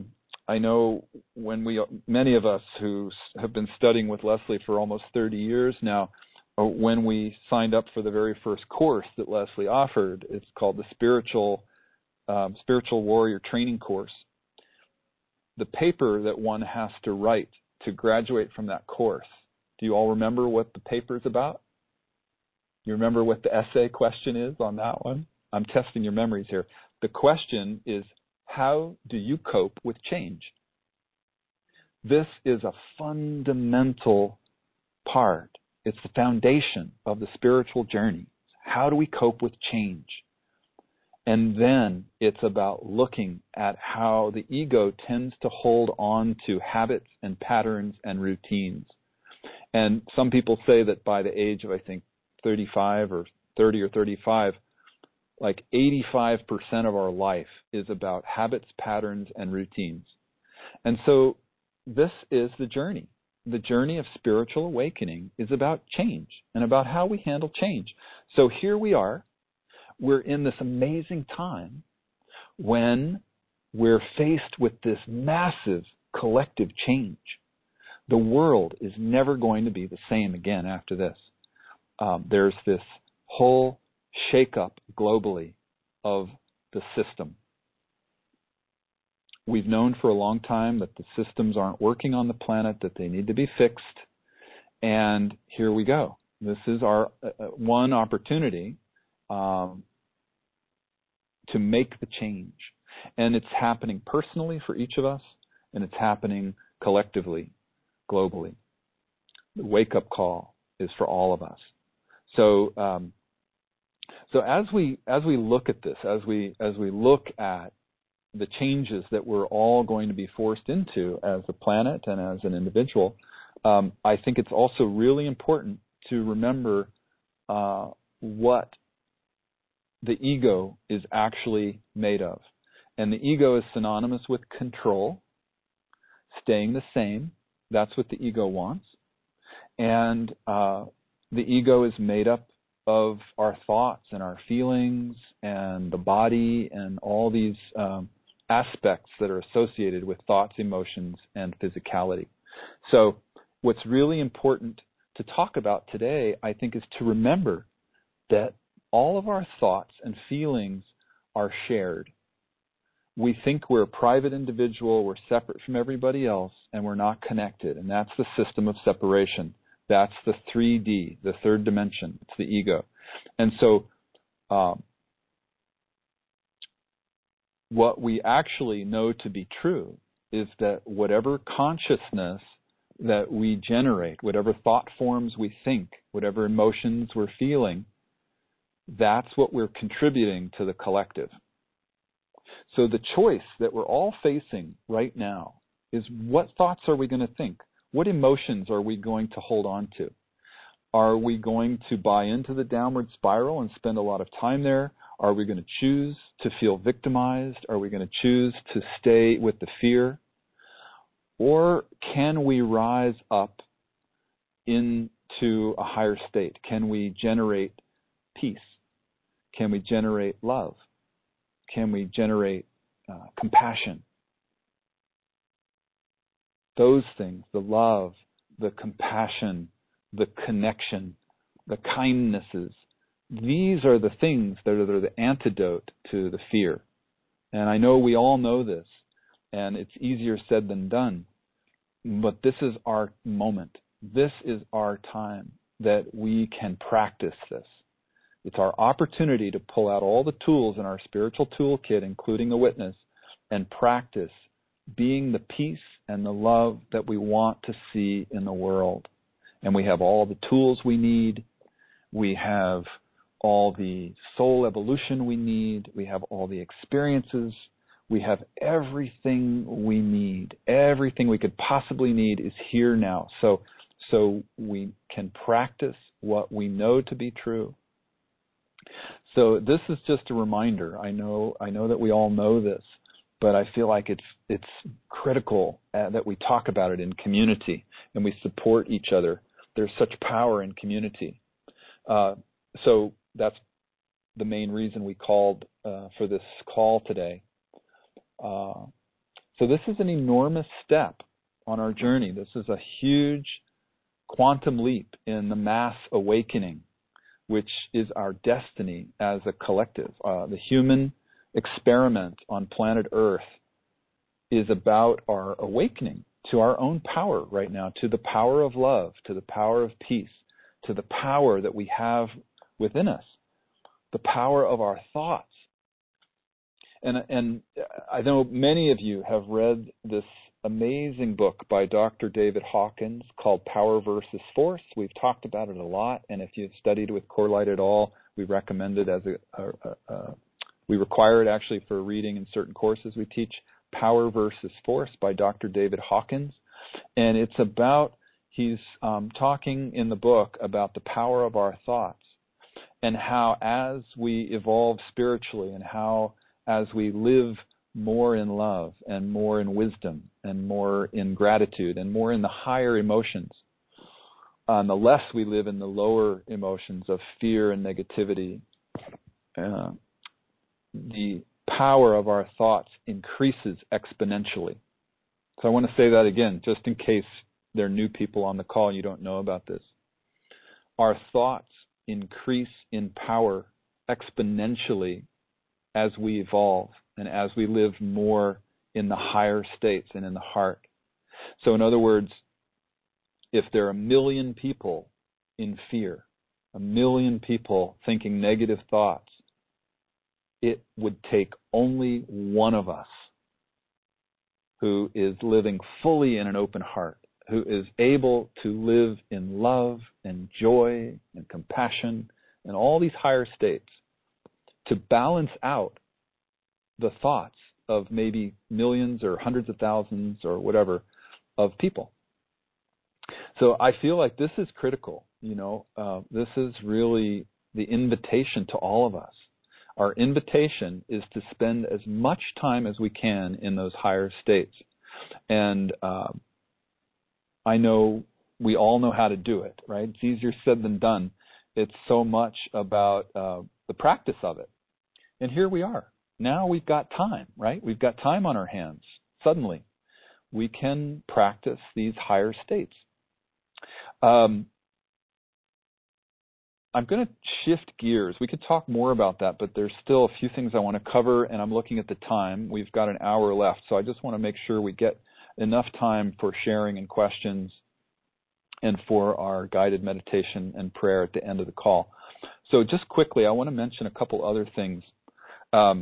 I know many of us who have been studying with Leslie for almost 30 years now, when we signed up for the very first course that Leslie offered, it's called the Spiritual Warrior Training Course. The paper that one has to write to graduate from that course, do you all remember what the paper is about? You remember what the essay question is on that one? I'm testing your memories here. The question is, how do you cope with change? This is a fundamental part. It's the foundation of the spiritual journey. How do we cope with change? And then it's about looking at how the ego tends to hold on to habits and patterns and routines. And some people say that by the age of, I think, 35 or 30 or 35, like 85% of our life is about habits, patterns, and routines. And so this is the journey. The journey of spiritual awakening is about change and about how we handle change. So here we are. We're in this amazing time when we're faced with this massive collective change. The world is never going to be the same again after this. There's this whole shakeup globally of the system. We've known for a long time that the systems aren't working on the planet, that they need to be fixed, and here we go. This is our one opportunity to make the change. And it's happening personally for each of us, and it's happening collectively, globally. The wake-up call is for all of us. So as we look at this, as we look at the changes that we're all going to be forced into as a planet and as an individual, I think it's also really important to remember what the ego is actually made of. And the ego is synonymous with control, staying the same. That's what the ego wants. And the ego is made up of our thoughts and our feelings and the body and all these aspects that are associated with thoughts, emotions, and physicality. So what's really important to talk about today, I think, is to remember that all of our thoughts and feelings are shared. We think we're a private individual, we're separate from everybody else, and we're not connected. And that's the system of separation. That's the 3D, the third dimension. It's the ego. And so what we actually know to be true is that whatever consciousness that we generate, whatever thought forms we think, whatever emotions we're feeling, that's what we're contributing to the collective. So the choice that we're all facing right now is, what thoughts are we going to think? What emotions are we going to hold on to? Are we going to buy into the downward spiral and spend a lot of time there? Are we going to choose to feel victimized? Are we going to choose to stay with the fear? Or can we rise up into a higher state? Can we generate peace? Can we generate love? Can we generate compassion? Those things, the love, the compassion, the connection, the kindnesses, these are the things that are the antidote to the fear. And I know we all know this, and it's easier said than done, but this is our moment. This is our time that we can practice this. It's our opportunity to pull out all the tools in our spiritual toolkit, including a witness, and practice being the peace and the love that we want to see in the world. And we have all the tools we need. We have all the soul evolution we need. We have all the experiences. We have everything we need. Everything we could possibly need is here now. So we can practice what we know to be true. So this is just a reminder. I know that we all know this, but I feel like it's critical that we talk about it in community and we support each other. There's such power in community. So that's the main reason we called for this call today. So this is an enormous step on our journey. This is a huge quantum leap in the mass awakening, which is our destiny as a collective. The human experiment on planet Earth is about our awakening to our own power right now, to the power of love, to the power of peace, to the power that we have within us, the power of our thoughts. And I know many of you have read this amazing book by Dr. David Hawkins called Power versus Force. We've talked about it a lot, and if you've studied with Corelight at all, we recommend it as we require it actually for reading in certain courses we teach. Power versus Force by Dr. David Hawkins. And it's about, he's talking in the book about the power of our thoughts and how as we evolve spiritually and how as we live more in love and more in wisdom and more in gratitude and more in the higher emotions, the less we live in the lower emotions of fear and negativity, the power of our thoughts increases exponentially. So I want to say that again, just in case there are new people on the call and you don't know about this. Our thoughts increase in power exponentially as we evolve and as we live more in the higher states and in the heart. So in other words, if there are 1 million people in fear, 1 million people thinking negative thoughts, it would take only one of us who is living fully in an open heart, who is able to live in love and joy and compassion and all these higher states, to balance out the thoughts of maybe millions or hundreds of thousands or whatever of people. So I feel like this is critical. This is really the invitation to all of us. Our invitation is to spend as much time as we can in those higher states. And I know we all know how to do it, right? It's easier said than done. It's so much about the practice of it. And here we are. Now we've got time, right? We've got time on our hands. Suddenly, we can practice these higher states. I'm going to shift gears. We could talk more about that, but there's still a few things I want to cover, and I'm looking at the time. We've got an hour left, so I just want to make sure we get enough time for sharing and questions and for our guided meditation and prayer at the end of the call. So just quickly, I want to mention a couple other things. A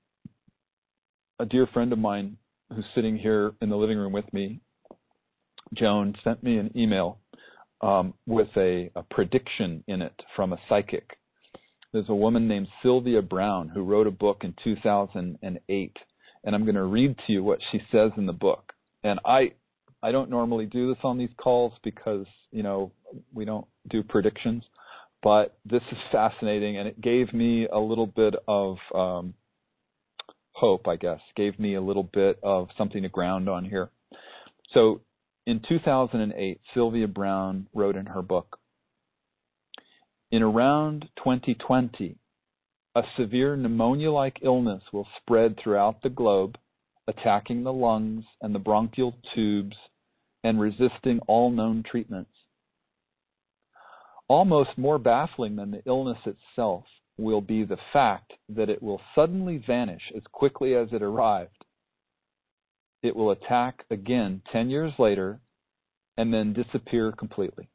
dear friend of mine who's sitting here in the living room with me, Joan, sent me an email with a prediction in it from a psychic. There's a woman named Sylvia Browne who wrote a book in 2008, and I'm going to read to you what she says in the book. And I don't normally do this on these calls because, we don't do predictions, but this is fascinating, and it gave me a little bit of hope, I guess, gave me a little bit of something to ground on here. So in 2008, Sylvia Browne wrote in her book, in around 2020, a severe pneumonia-like illness will spread throughout the globe, attacking the lungs and the bronchial tubes and resisting all known treatments. Almost more baffling than the illness itself will be the fact that it will suddenly vanish as quickly as it arrived. It will attack again 10 years later and then disappear completely.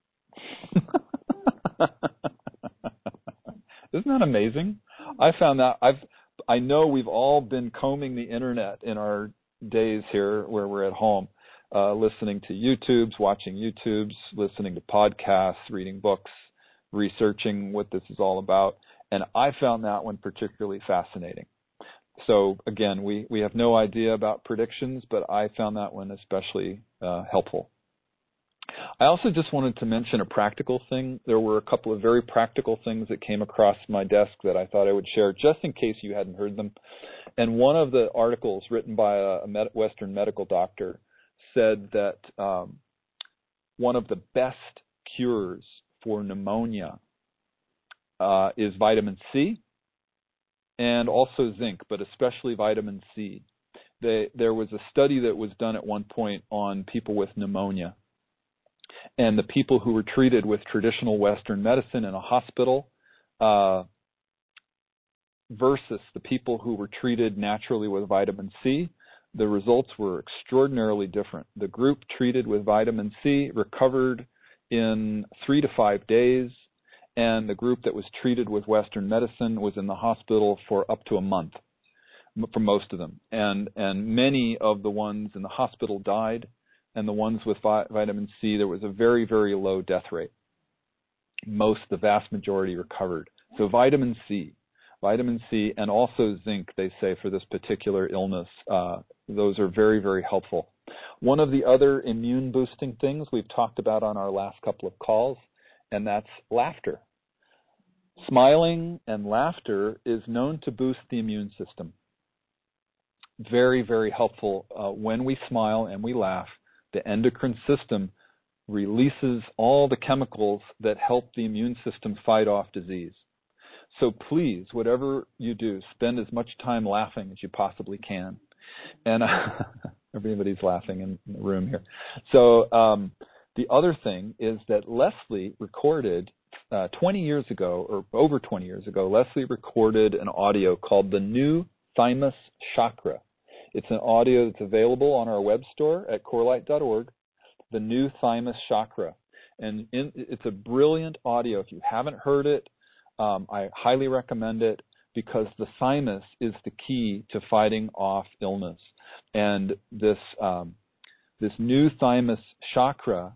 Isn't that amazing? I found that I know we've all been combing the internet in our days here where we're at home, listening to YouTubes, watching YouTubes, listening to podcasts, reading books, researching what this is all about. And I found that one particularly fascinating. So again, we have no idea about predictions, but I found that one especially helpful. I also just wanted to mention a practical thing. There were a couple of very practical things that came across my desk that I thought I would share just in case you hadn't heard them. And one of the articles written by a Western medical doctor said that one of the best cures for pneumonia is vitamin C and also zinc, but especially vitamin C. there was a study that was done at one point on people with pneumonia. And the people who were treated with traditional Western medicine in a hospital versus the people who were treated naturally with vitamin C, the results were extraordinarily different. The group treated with vitamin C recovered in 3 to 5 days, and the group that was treated with Western medicine was in the hospital for up to a month, for most of them. And many of the ones in the hospital died, and the ones with vitamin C, there was a very, very low death rate. The vast majority recovered. So vitamin C, and also zinc, they say, for this particular illness, those are very, very helpful. One of the other immune boosting things we've talked about on our last couple of calls, and that's laughter. Smiling and laughter is known to boost the immune system. Very, very helpful. When we smile and we laugh, the endocrine system releases all the chemicals that help the immune system fight off disease. So please, whatever you do, spend as much time laughing as you possibly can. And everybody's laughing in the room here. So the other thing is that Leslie recorded 20 years ago, or over 20 years ago, Leslie recorded an audio called The New Thymus Chakra. It's an audio that's available on our web store at corelight.org, The New Thymus Chakra. And it's a brilliant audio. If you haven't heard it, I highly recommend it, because the thymus is the key to fighting off illness. And this new thymus chakra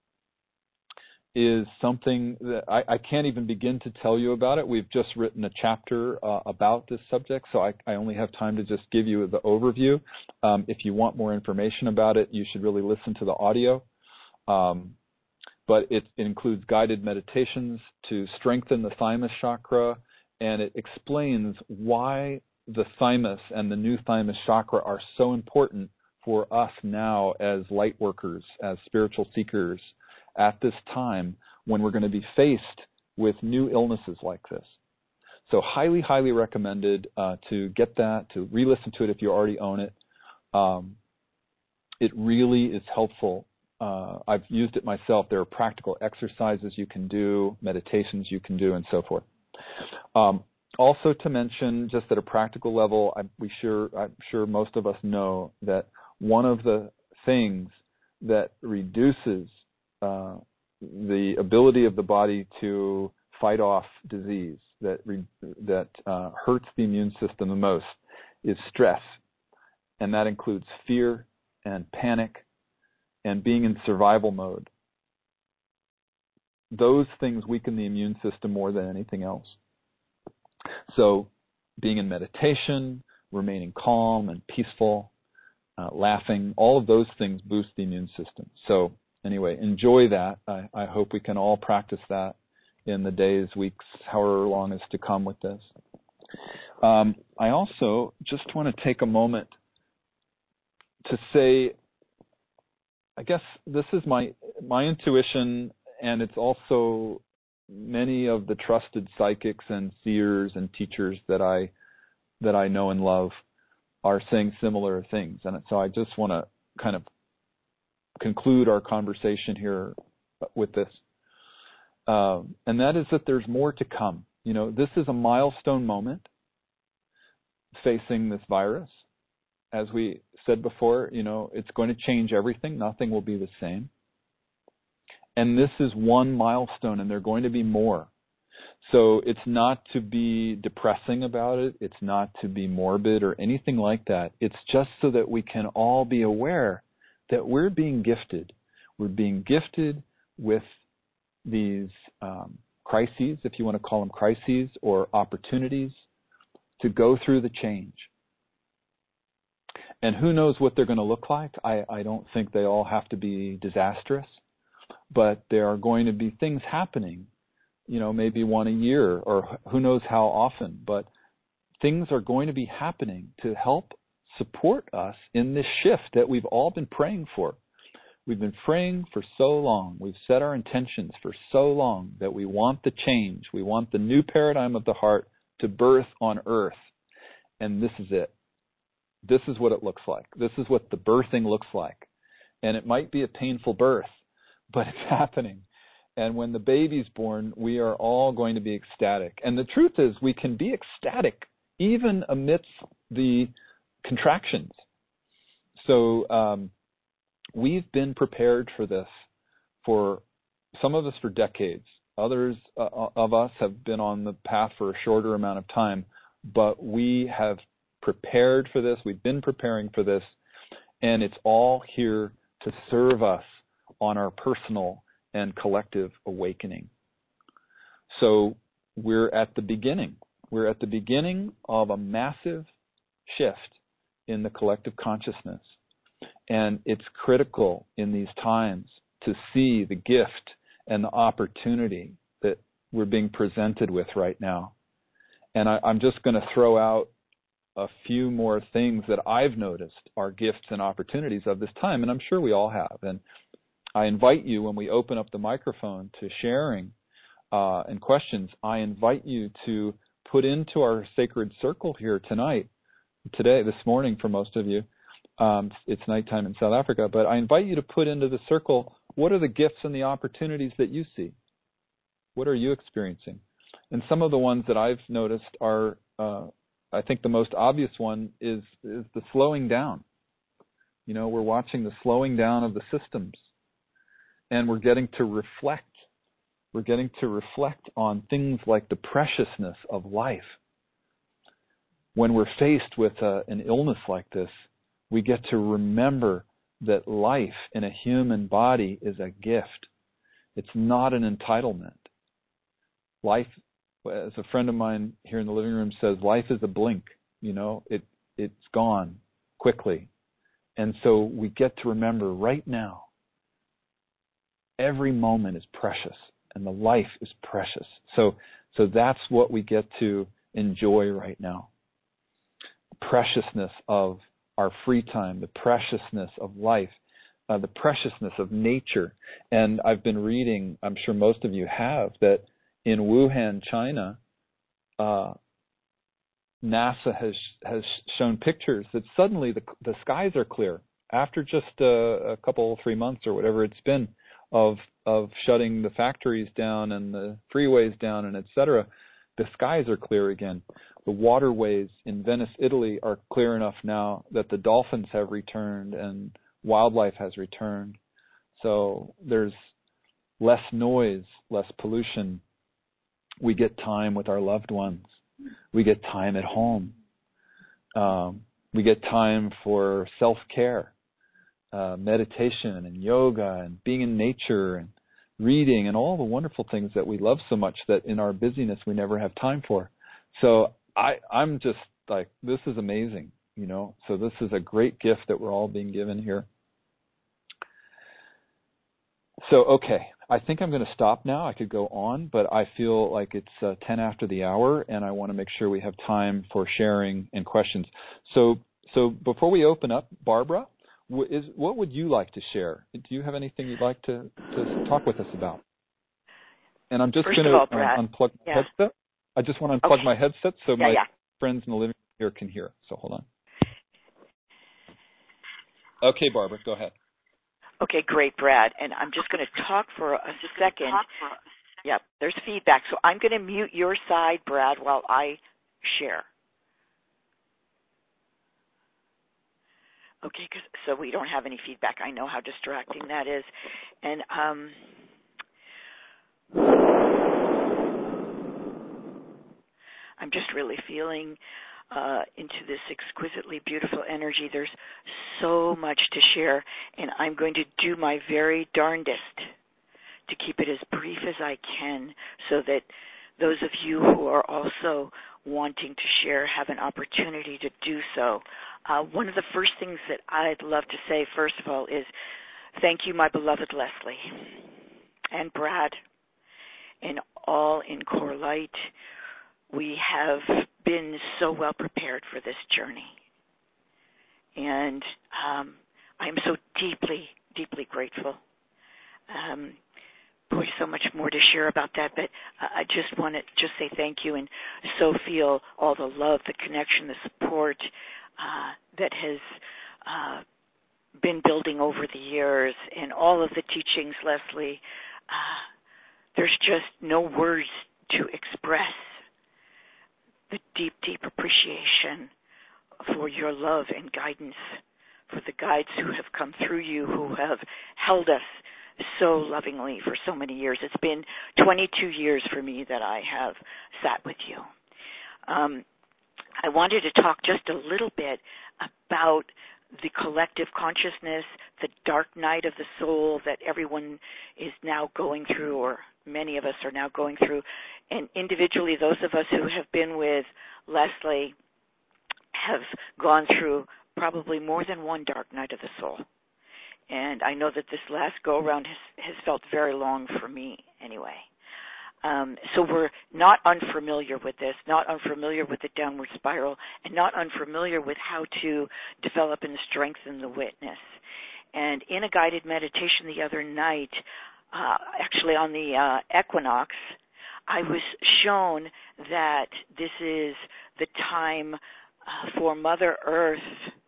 is something that I can't even begin to tell you about it. We've just written a chapter about this subject, so I only have time to just give you the overview. If you want more information about it, you should really listen to the audio. But it includes guided meditations to strengthen the thymus chakra, and it explains why the thymus and the new thymus chakra are so important for us now as light workers, as spiritual seekers, at this time when we're going to be faced with new illnesses like this. So highly, highly recommended to get that, to re-listen to it if you already own it. It really is helpful. I've used it myself. There are practical exercises you can do, meditations you can do, and so forth. Also to mention, just at a practical level, I'm sure most of us know that one of the things that reduces the ability of the body to fight off disease, that hurts the immune system the most, is stress. And that includes fear and panic and being in survival mode. Those things weaken the immune system more than anything else. So being in meditation, remaining calm and peaceful, laughing, all of those things boost the immune system. So anyway, enjoy that. I hope we can all practice that in the days, weeks, however long is to come with this. I also just want to take a moment to say, I guess this is my intuition, and it's also many of the trusted psychics and seers and teachers that I know and love are saying similar things. And so I just want to kind of conclude our conversation here with this. And that is that there's more to come. You know, this is a milestone moment facing this virus. As we said before, you know, it's going to change everything. Nothing will be the same. And this is one milestone, and there are going to be more. So it's not to be depressing about it. It's not to be morbid or anything like that. It's just so that we can all be aware that we're being gifted. We're being gifted with these crises, if you want to call them crises, or opportunities to go through the change. And who knows what they're going to look like? I don't think they all have to be disastrous, but there are going to be things happening, you know, maybe one a year, or who knows how often, but things are going to be happening to help support us in this shift that we've all been praying for. We've been praying for so long. We've set our intentions for so long that we want the change. We want the new paradigm of the heart to birth on earth. And this is it. This is what it looks like. This is what the birthing looks like. And it might be a painful birth, but it's happening. And when the baby's born, we are all going to be ecstatic. And the truth is, we can be ecstatic even amidst the contractions. So we've been prepared for this for some of us for decades. Others of us have been on the path for a shorter amount of time, but we have prepared for this. We've been preparing for this, and it's all here to serve us on our personal and collective awakening. So we're at the beginning. We're at the beginning of a massive shift in the collective consciousness. And it's critical in these times to see the gift and the opportunity that we're being presented with right now. And I'm just going to throw out a few more things that I've noticed are gifts and opportunities of this time, and I'm sure we all have. And I invite you, when we open up the microphone to sharing and questions, I invite you to put into our sacred circle here this morning for most of you. It's nighttime in South Africa, but I invite you to put into the circle, what are the gifts and the opportunities that you see? What are you experiencing? And some of the ones that I've noticed are, I think the most obvious one is the slowing down. You know, we're watching the slowing down of the systems, and we're getting to reflect. We're getting to reflect on things like the preciousness of life. When we're faced with an illness like this, we get to remember that life in a human body is a gift. It's not an entitlement. Life, as a friend of mine here in the living room says, life is a blink. You know, it's gone quickly. And so we get to remember right now, every moment is precious and the life is precious. So that's what we get to enjoy right now. The preciousness of our free time, the preciousness of life, the preciousness of nature. And I've been reading, I'm sure most of you have, that in Wuhan, China, NASA has shown pictures that suddenly the skies are clear after just a couple, 3 months or whatever it's been of shutting the factories down and the freeways down and et cetera. The skies are clear again. The waterways in Venice, Italy are clear enough now that the dolphins have returned and wildlife has returned. So there's less noise, less pollution. We get time with our loved ones. We get time at home. We get time for self-care, meditation and yoga and being in nature and reading and all the wonderful things that we love so much that in our busyness we never have time for. So I'm just like, this is amazing, you know. So this is a great gift that we're all being given here. So, okay, I think I'm going to stop now. I could go on, but I feel like it's 10 after the hour, and I want to make sure we have time for sharing and questions. So before we open up, Barbara, what would you like to share? Do you have anything you'd like to talk with us about? And I'm just going to unplug my headset. I just want to unplug my headset so my friends in the living room here can hear. So hold on. Okay, Barbara, go ahead. Okay, great, Brad. And I'm just going to talk for a second. Yep, there's feedback. So I'm going to mute your side, Brad, while I share. Okay, so we don't have any feedback. I know how distracting that is. And I'm just really feeling into this exquisitely beautiful energy. There's so much to share, and I'm going to do my very darndest to keep it as brief as I can so that those of you who are also wanting to share have an opportunity to do so. One of the first things that I'd love to say, first of all, is thank you, my beloved Leslie and Brad, and all in Core Light. We have been so well prepared for this journey. And I am so deeply, deeply grateful. So much more to share about that, but I just want to say thank you and so feel all the love, the connection, the support, that has been building over the years, and all of the teachings, Leslie, there's just no words to express the deep, deep appreciation for your love and guidance, for the guides who have come through you, who have held us so lovingly for so many years. It's been 22 years for me that I have sat with you. I wanted to talk just a little bit about the collective consciousness, the dark night of the soul that everyone is now going through, or many of us are now going through. And individually, those of us who have been with Leslie have gone through probably more than one dark night of the soul. And I know that this last go-around has felt very long for me anyway. So we're not unfamiliar with this, not unfamiliar with the downward spiral, and not unfamiliar with how to develop and strengthen the witness. And in a guided meditation the other night, actually on the equinox, I was shown that this is the time for Mother Earth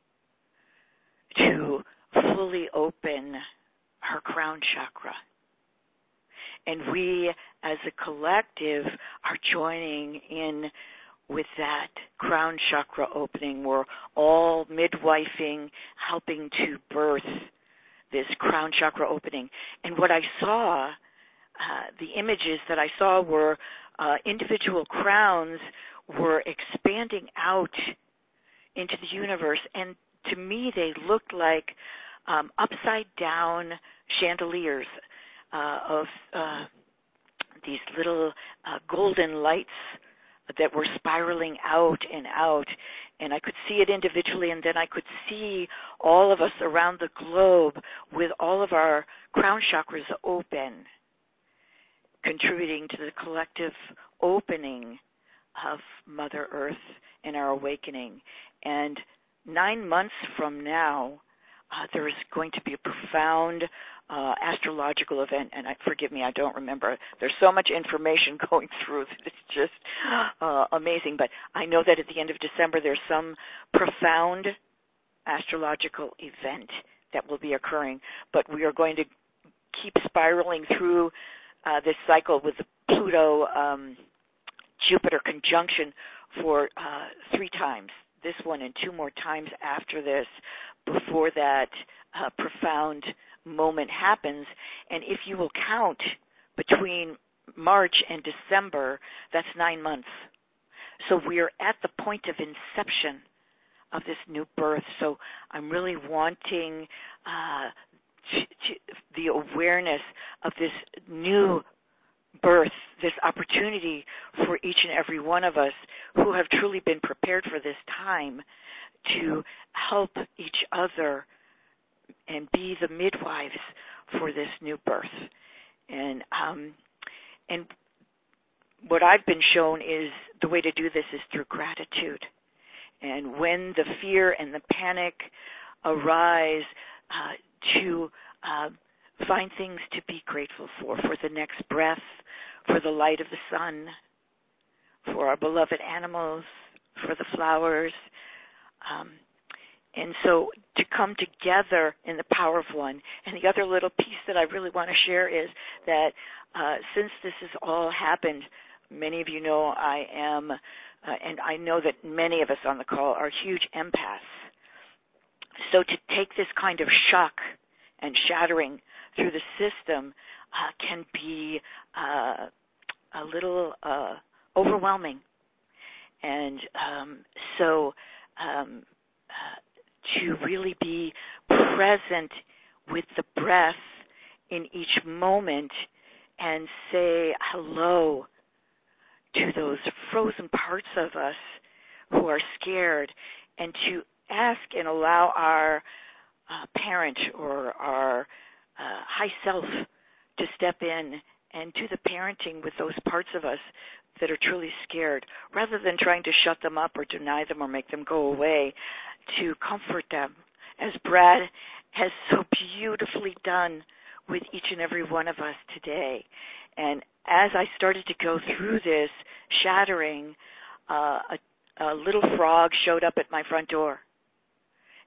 to fully open her crown chakra. And we, as a collective, are joining in with that crown chakra opening. We're all midwifing, helping to birth this crown chakra opening. And what I saw, the images that I saw were individual crowns were expanding out into the universe. And to me, they looked like upside-down chandeliers of these little golden lights that were spiraling out and out. And I could see it individually, and then I could see all of us around the globe with all of our crown chakras open, contributing to the collective opening of Mother Earth and our awakening. And 9 months from now, there is going to be a profound astrological event, and forgive me, I don't remember. There's so much information going through that it's just amazing. But I know that at the end of December, there's some profound astrological event that will be occurring. But we are going to keep spiraling through this cycle with the Pluto-Jupiter conjunction for 3 times. This one and 2 more times after this, before that profound moment happens. And if you will count between March and December, that's 9 months. So we are at the point of inception of this new birth. So I'm really wanting the awareness of this new birth, this opportunity for each and every one of us who have truly been prepared for this time to help each other and be the midwives for this new birth. And what I've been shown is the way to do this is through gratitude. And when the fear and the panic arise, to find things to be grateful for the next breath, for the light of the sun, for our beloved animals, for the flowers. And so to come together in the power of one. And the other little piece that I really want to share is that since this has all happened, many of you know I am, and I know that many of us on the call are huge empaths. So to take this kind of shock and shattering through the system can be a little overwhelming. And so to really be present with the breath in each moment and say hello to those frozen parts of us who are scared, and to ask and allow our parent or our high self to step in and do the parenting with those parts of us that are truly scared, rather than trying to shut them up or deny them or make them go away, to comfort them, as Brad has so beautifully done with each and every one of us today. And as I started to go through this shattering, a little frog showed up at my front door.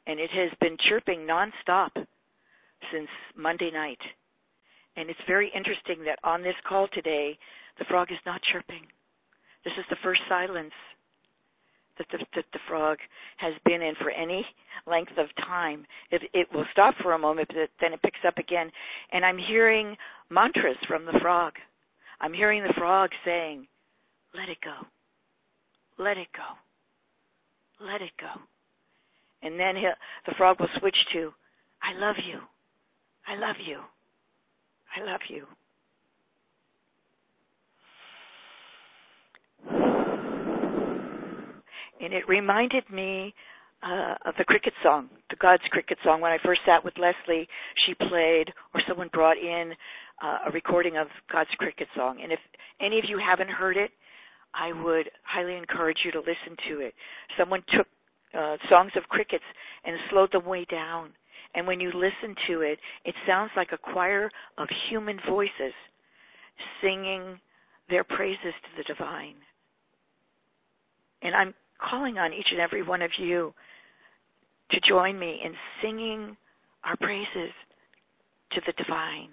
and it has been chirping nonstop since Monday night. And it's very interesting that on this call today, the frog is not chirping. This is the first silence that the frog has been in for any length of time. It will stop for a moment, but then it picks up again. And I'm hearing mantras from the frog. I'm hearing the frog saying, let it go, let it go, let it go. And then the frog will switch to, I love you, I love you, I love you. And it reminded me of the cricket song, the God's Cricket song. When I first sat with Leslie, she played, or someone brought in a recording of God's Cricket song. And if any of you haven't heard it, I would highly encourage you to listen to it. Someone took songs of crickets and slowed them way down. And when you listen to it, it sounds like a choir of human voices singing their praises to the divine. And I'm calling on each and every one of you to join me in singing our praises to the divine.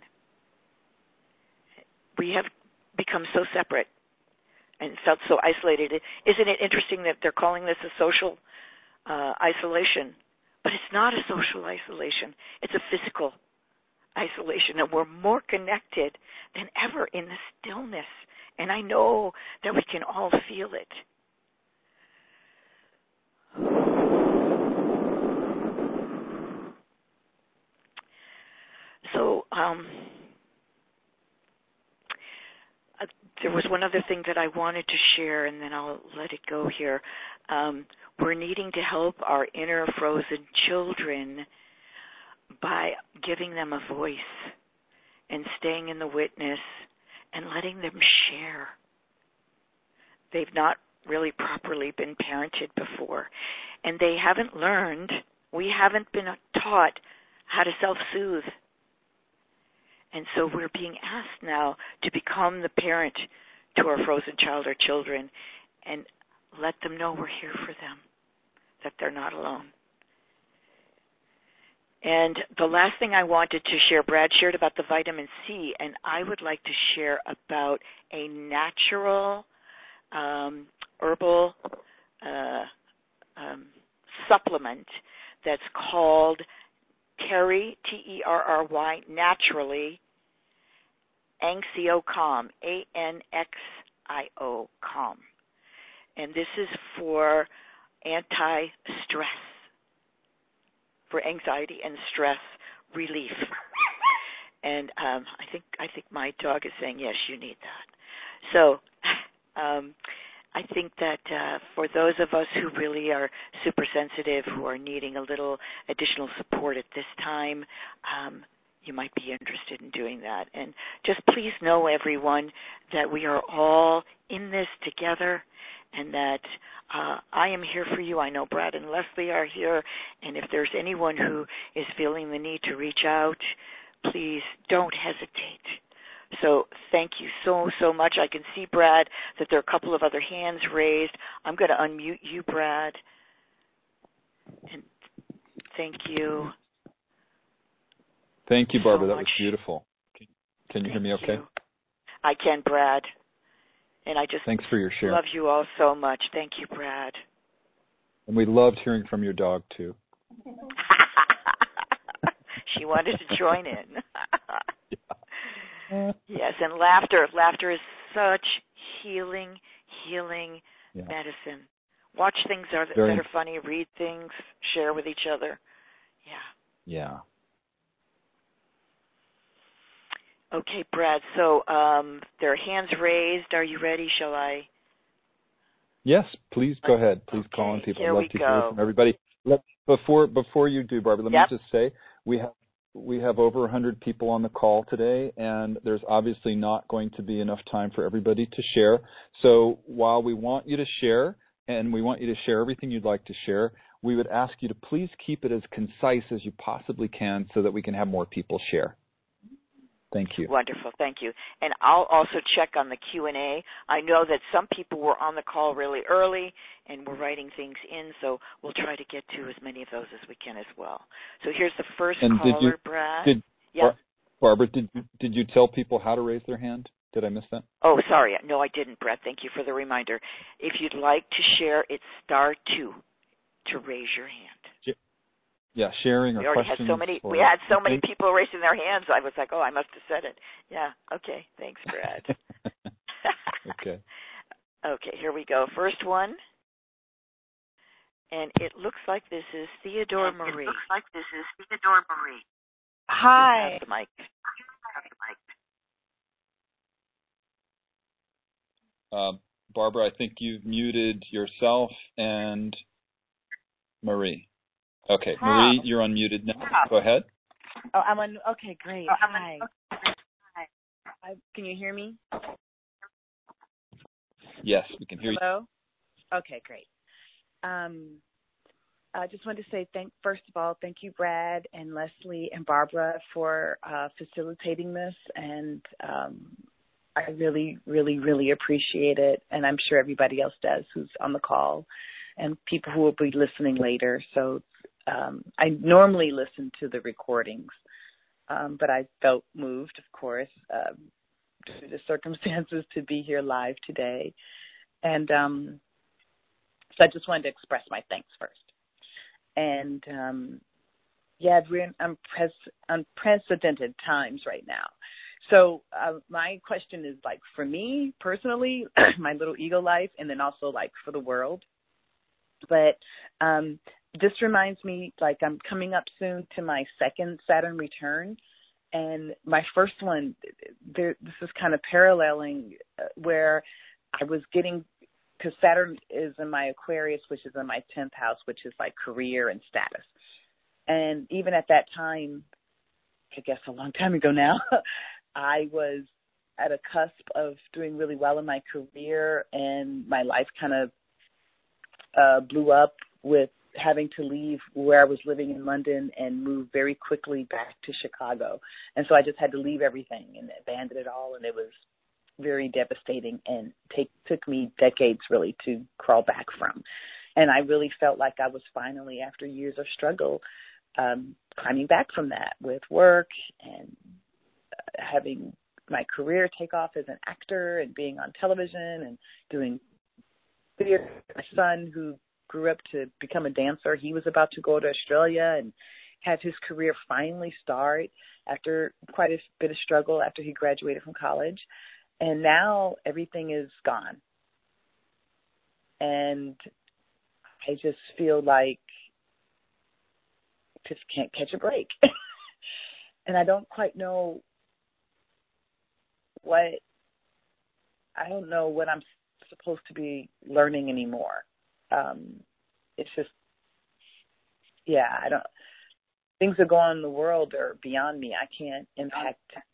We have become so separate and felt so isolated. Isn't it interesting that they're calling this a social isolation? But it's not a social isolation. It's a physical isolation, and we're more connected than ever in the stillness. And I know that we can all feel it. So there was one other thing that I wanted to share, and then I'll let it go here. We're needing to help our inner frozen children by giving them a voice and staying in the witness and letting them share. They've not really properly been parented before, and they haven't learned, we haven't been taught how to self-soothe. And so we're being asked now to become the parent to our frozen child or children and let them know we're here for them, that they're not alone. And the last thing I wanted to share, Brad shared about the vitamin C, and I would like to share about a natural herbal supplement that's called Terry, Terry, naturally, Anxio-Calm, Anxio-Calm. And this is for anti-stress, for anxiety and stress relief. And I think my dog is saying, yes, you need that. So I think that for those of us who really are super sensitive, who are needing a little additional support at this time, you might be interested in doing that. And just please know, everyone, that we are all in this together, and that I am here for you. I know Brad and Leslie are here, and if there's anyone who is feeling the need to reach out, please don't hesitate. So thank you so much. I can see, Brad, that there are a couple of other hands raised. I'm going to unmute you, Brad. And thank you. Thank you, Barbara. That was beautiful. Can you hear me okay? I can, Brad. And I just Thanks for your share. Love you all so much. Thank you, Brad. And we loved hearing from your dog, too. She wanted to join in. Yes, and laughter. Laughter is such healing medicine. Watch things that are funny, read things, share with each other. Yeah. Okay, Brad, so there are hands raised. Are you ready? Shall I? Yes, please go ahead. Please call on people. I'd love to hear from everybody. Before you do, Barbara, let me just say we have over 100 people on the call today, and there's obviously not going to be enough time for everybody to share. So while we want you to share, and we want you to share everything you'd like to share, we would ask you to please keep it as concise as you possibly can so that we can have more people share. Thank you. Wonderful. Thank you. And I'll also check on the Q&A. I know that some people were on the call really early and were writing things in, so we'll try to get to as many of those as we can as well. So here's the first caller, Brad. Barbara, did you tell people how to raise their hand? Did I miss that? Oh, sorry. No, I didn't, Brad. Thank you for the reminder. If you'd like to share, it's *2 to raise your hand. Yeah, sharing or questions. We had so many people raising their hands. I was like, oh, I must have said it. Yeah. Okay. Thanks, Brad. Okay. Okay. Here we go. First one. And it looks like this is Theodore Marie. Hi. The mic. Barbara, I think you've muted yourself and Marie. Okay, Marie, you're unmuted now. Go ahead. Oh, I'm on. Okay, great. Hi. Can you hear me? Yes, we can hear you. Hello? Okay, great. I just wanted to say first of all, thank you, Brad and Leslie and Barbara, for facilitating this. And I really, really, really appreciate it. And I'm sure everybody else does who's on the call and people who will be listening later. So I normally listen to the recordings, but I felt moved, of course, due to the circumstances to be here live today. And so I just wanted to express my thanks first. And, we're in unprecedented times right now. So my question is, like, for me personally, my little ego life, and then also, like, for the world. But this reminds me, like, I'm coming up soon to my second Saturn return. And my first one, this is kind of paralleling where I was getting, because Saturn is in my Aquarius, which is in my 10th house, which is like career and status. And even at that time, I guess a long time ago now, I was at a cusp of doing really well in my career, and my life kind of blew up with having to leave where I was living in London and move very quickly back to Chicago. And so I just had to leave everything and abandon it all, and it was very devastating and took me decades really to crawl back from. And I really felt like I was finally, after years of struggle, climbing back from that with work and having my career take off as an actor and being on television and doing theater. My son, who grew up to become a dancer, he was about to go to Australia and have his career finally start after quite a bit of struggle after he graduated from college. And now everything is gone. And I just feel like I just can't catch a break. And I don't quite know I don't know what I'm supposed to be learning anymore. It's just, things that go on in the world are beyond me. I can't impact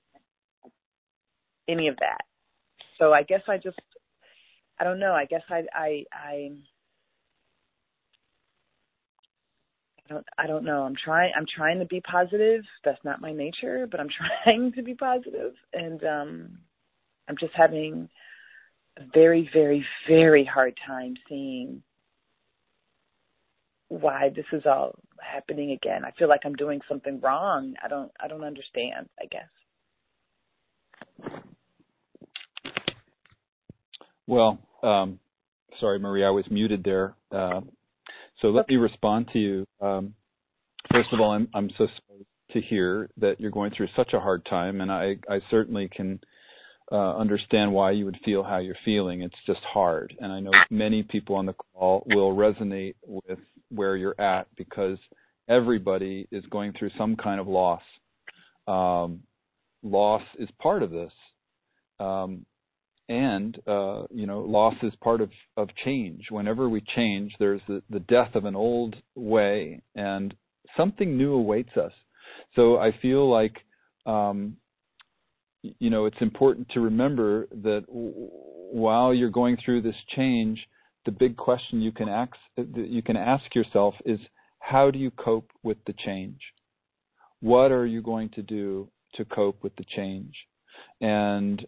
any of that. So I guess I don't know. I guess I don't know. I'm trying to be positive. That's not my nature, but I'm trying to be positive. And I'm just having a very, very, very hard time seeing why this is all happening again. I feel like I'm doing something wrong. I don't understand, I guess. Well, sorry, Marie, I was muted there. So let me respond to you. First of all, I'm so sorry to hear that you're going through such a hard time, and I certainly can understand why you would feel how you're feeling. It's just hard, and I know many people on the call will resonate with where you're at because everybody is going through some kind of loss. Loss is part of this. And loss is part of change. Whenever we change, there's the death of an old way, and something new awaits us. So I feel like, it's important to remember that while you're going through this change, the big question you can ask yourself is, how do you cope with the change? What are you going to do to cope with the change. And,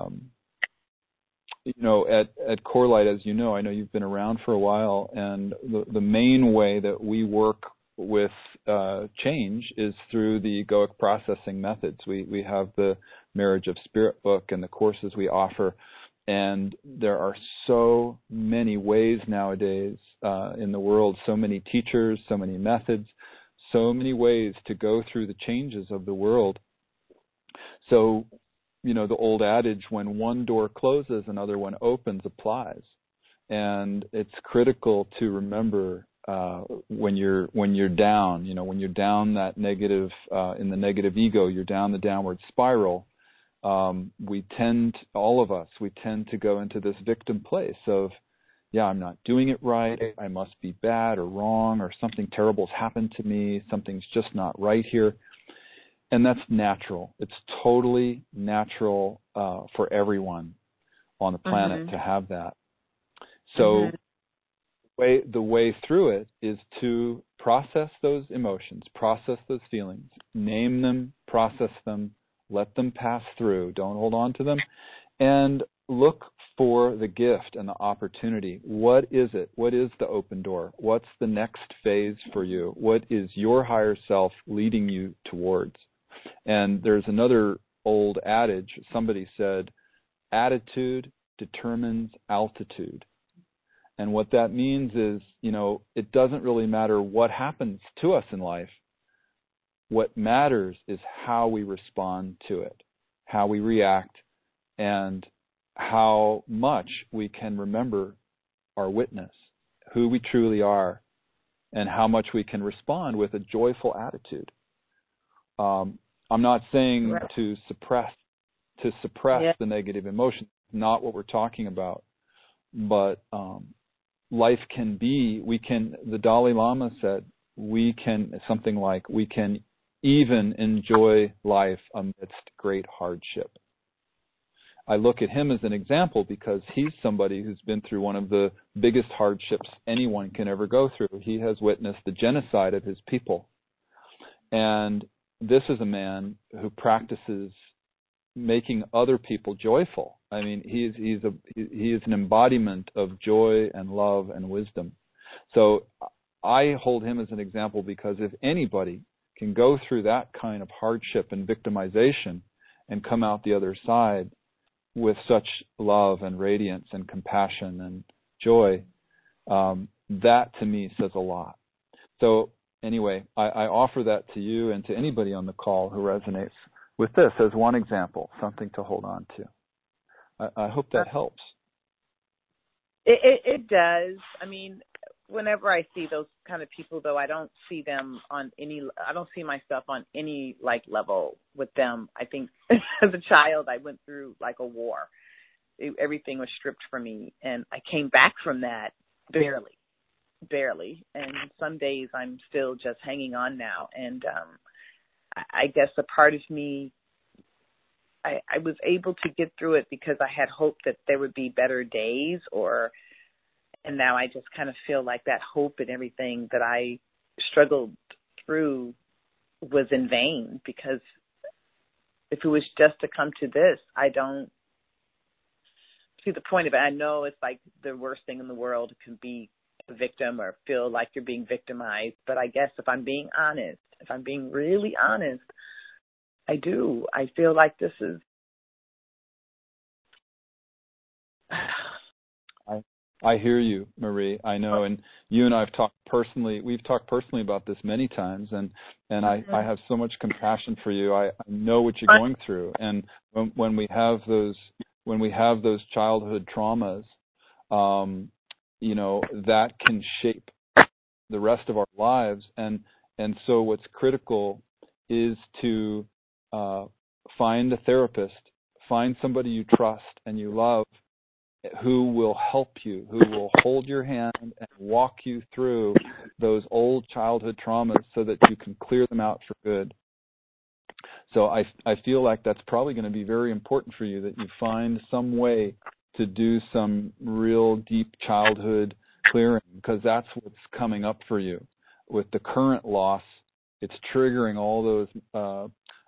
at Corelight, as you know, I know you've been around for a while, and the main way that we work with change is through the egoic processing methods. We have the Marriage of Spirit book and the courses we offer, and there are so many ways nowadays in the world, so many teachers, so many methods, so many ways to go through the changes of the world. So, the old adage, when one door closes, another one opens, applies. And it's critical to remember when you're down, when you're down that negative, in the negative ego, you're down the downward spiral. All of us tend to go into this victim place of, I'm not doing it right, I must be bad or wrong, or something terrible's happened to me, something's just not right here. And that's natural. It's totally natural for everyone on the planet to have that. So the way through it is to process those emotions, process those feelings, name them, process them, let them pass through, don't hold on to them, and look for the gift and the opportunity. What is it? What is the open door? What's the next phase for you? What is your higher self leading you towards? And there's another old adage, somebody said, attitude determines altitude. And what that means is, it doesn't really matter what happens to us in life. What matters is how we respond to it, how we react, and how much we can remember our witness, who we truly are, and how much we can respond with a joyful attitude. I'm not saying to suppress the negative emotions, not what we're talking about, but life can be, the Dalai Lama said, we can even enjoy life amidst great hardship. I look at him as an example because he's somebody who's been through one of the biggest hardships anyone can ever go through. He has witnessed the genocide of his people. And this is a man who practices making other people joyful. I mean, he is an embodiment of joy and love and wisdom. So I hold him as an example because if anybody can go through that kind of hardship and victimization and come out the other side with such love and radiance and compassion and joy, that to me says a lot. So anyway, I offer that to you and to anybody on the call who resonates with this as one example, something to hold on to. I hope that helps. It does. I mean, whenever I see those kind of people, though, I don't see myself on any level with them. I think as a child, I went through like a war. Everything was stripped from me, and I came back from that barely. And some days I'm still just hanging on now. And I guess a part of me, I was able to get through it because I had hope that there would be better days, and now I just kind of feel like that hope and everything that I struggled through was in vain, because if it was just to come to this, I don't see the point of it. I know it's like the worst thing in the world to be a victim or feel like you're being victimized, but I guess if I'm being really honest, I do. I feel like this is... I hear you, Marie. I know, and you and I have talked personally. We've talked personally about this many times, and I have so much compassion for you. I know what you're going through, and when we have those childhood traumas, that can shape the rest of our lives, and so what's critical is to find a therapist, find somebody you trust and you love, who will help you, who will hold your hand and walk you through those old childhood traumas so that you can clear them out for good. So I feel like that's probably going to be very important for you, that you find some way to do some real deep childhood clearing, because that's what's coming up for you. With the current loss, it's triggering all those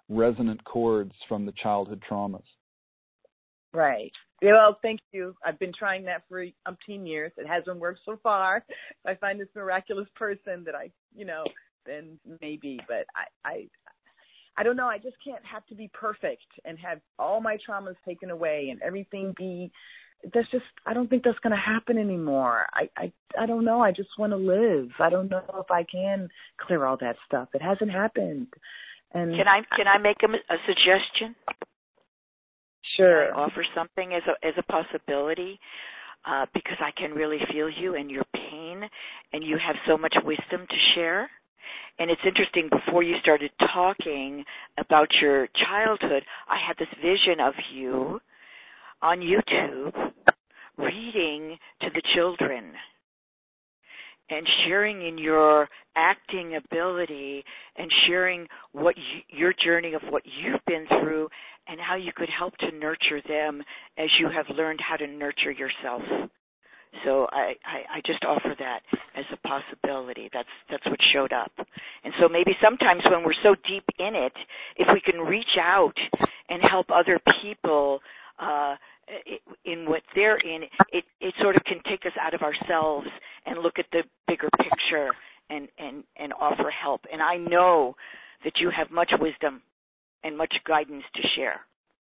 resonant chords from the childhood traumas. Right. Yeah, well, thank you. I've been trying that for umpteen years. It hasn't worked so far. If I find this miraculous person that then maybe. But I don't know. I just can't have to be perfect and have all my traumas taken away and everything be. I don't think that's going to happen anymore. I don't know. I just want to live. I don't know if I can clear all that stuff. It hasn't happened. And can I make a suggestion? Sure. Can I offer something as a possibility? Because I can really feel you and your pain, and you have so much wisdom to share. And it's interesting, before you started talking about your childhood, I had this vision of you on YouTube reading to the children and sharing in your acting ability and sharing what your journey of what you've been through and how you could help to nurture them as you have learned how to nurture yourself. So I just offer that as a possibility. That's what showed up. And so maybe sometimes when we're so deep in it, if we can reach out and help other people in what they're in, it sort of can take us out of ourselves and look at the bigger picture and offer help. And I know that you have much wisdom and much guidance to share.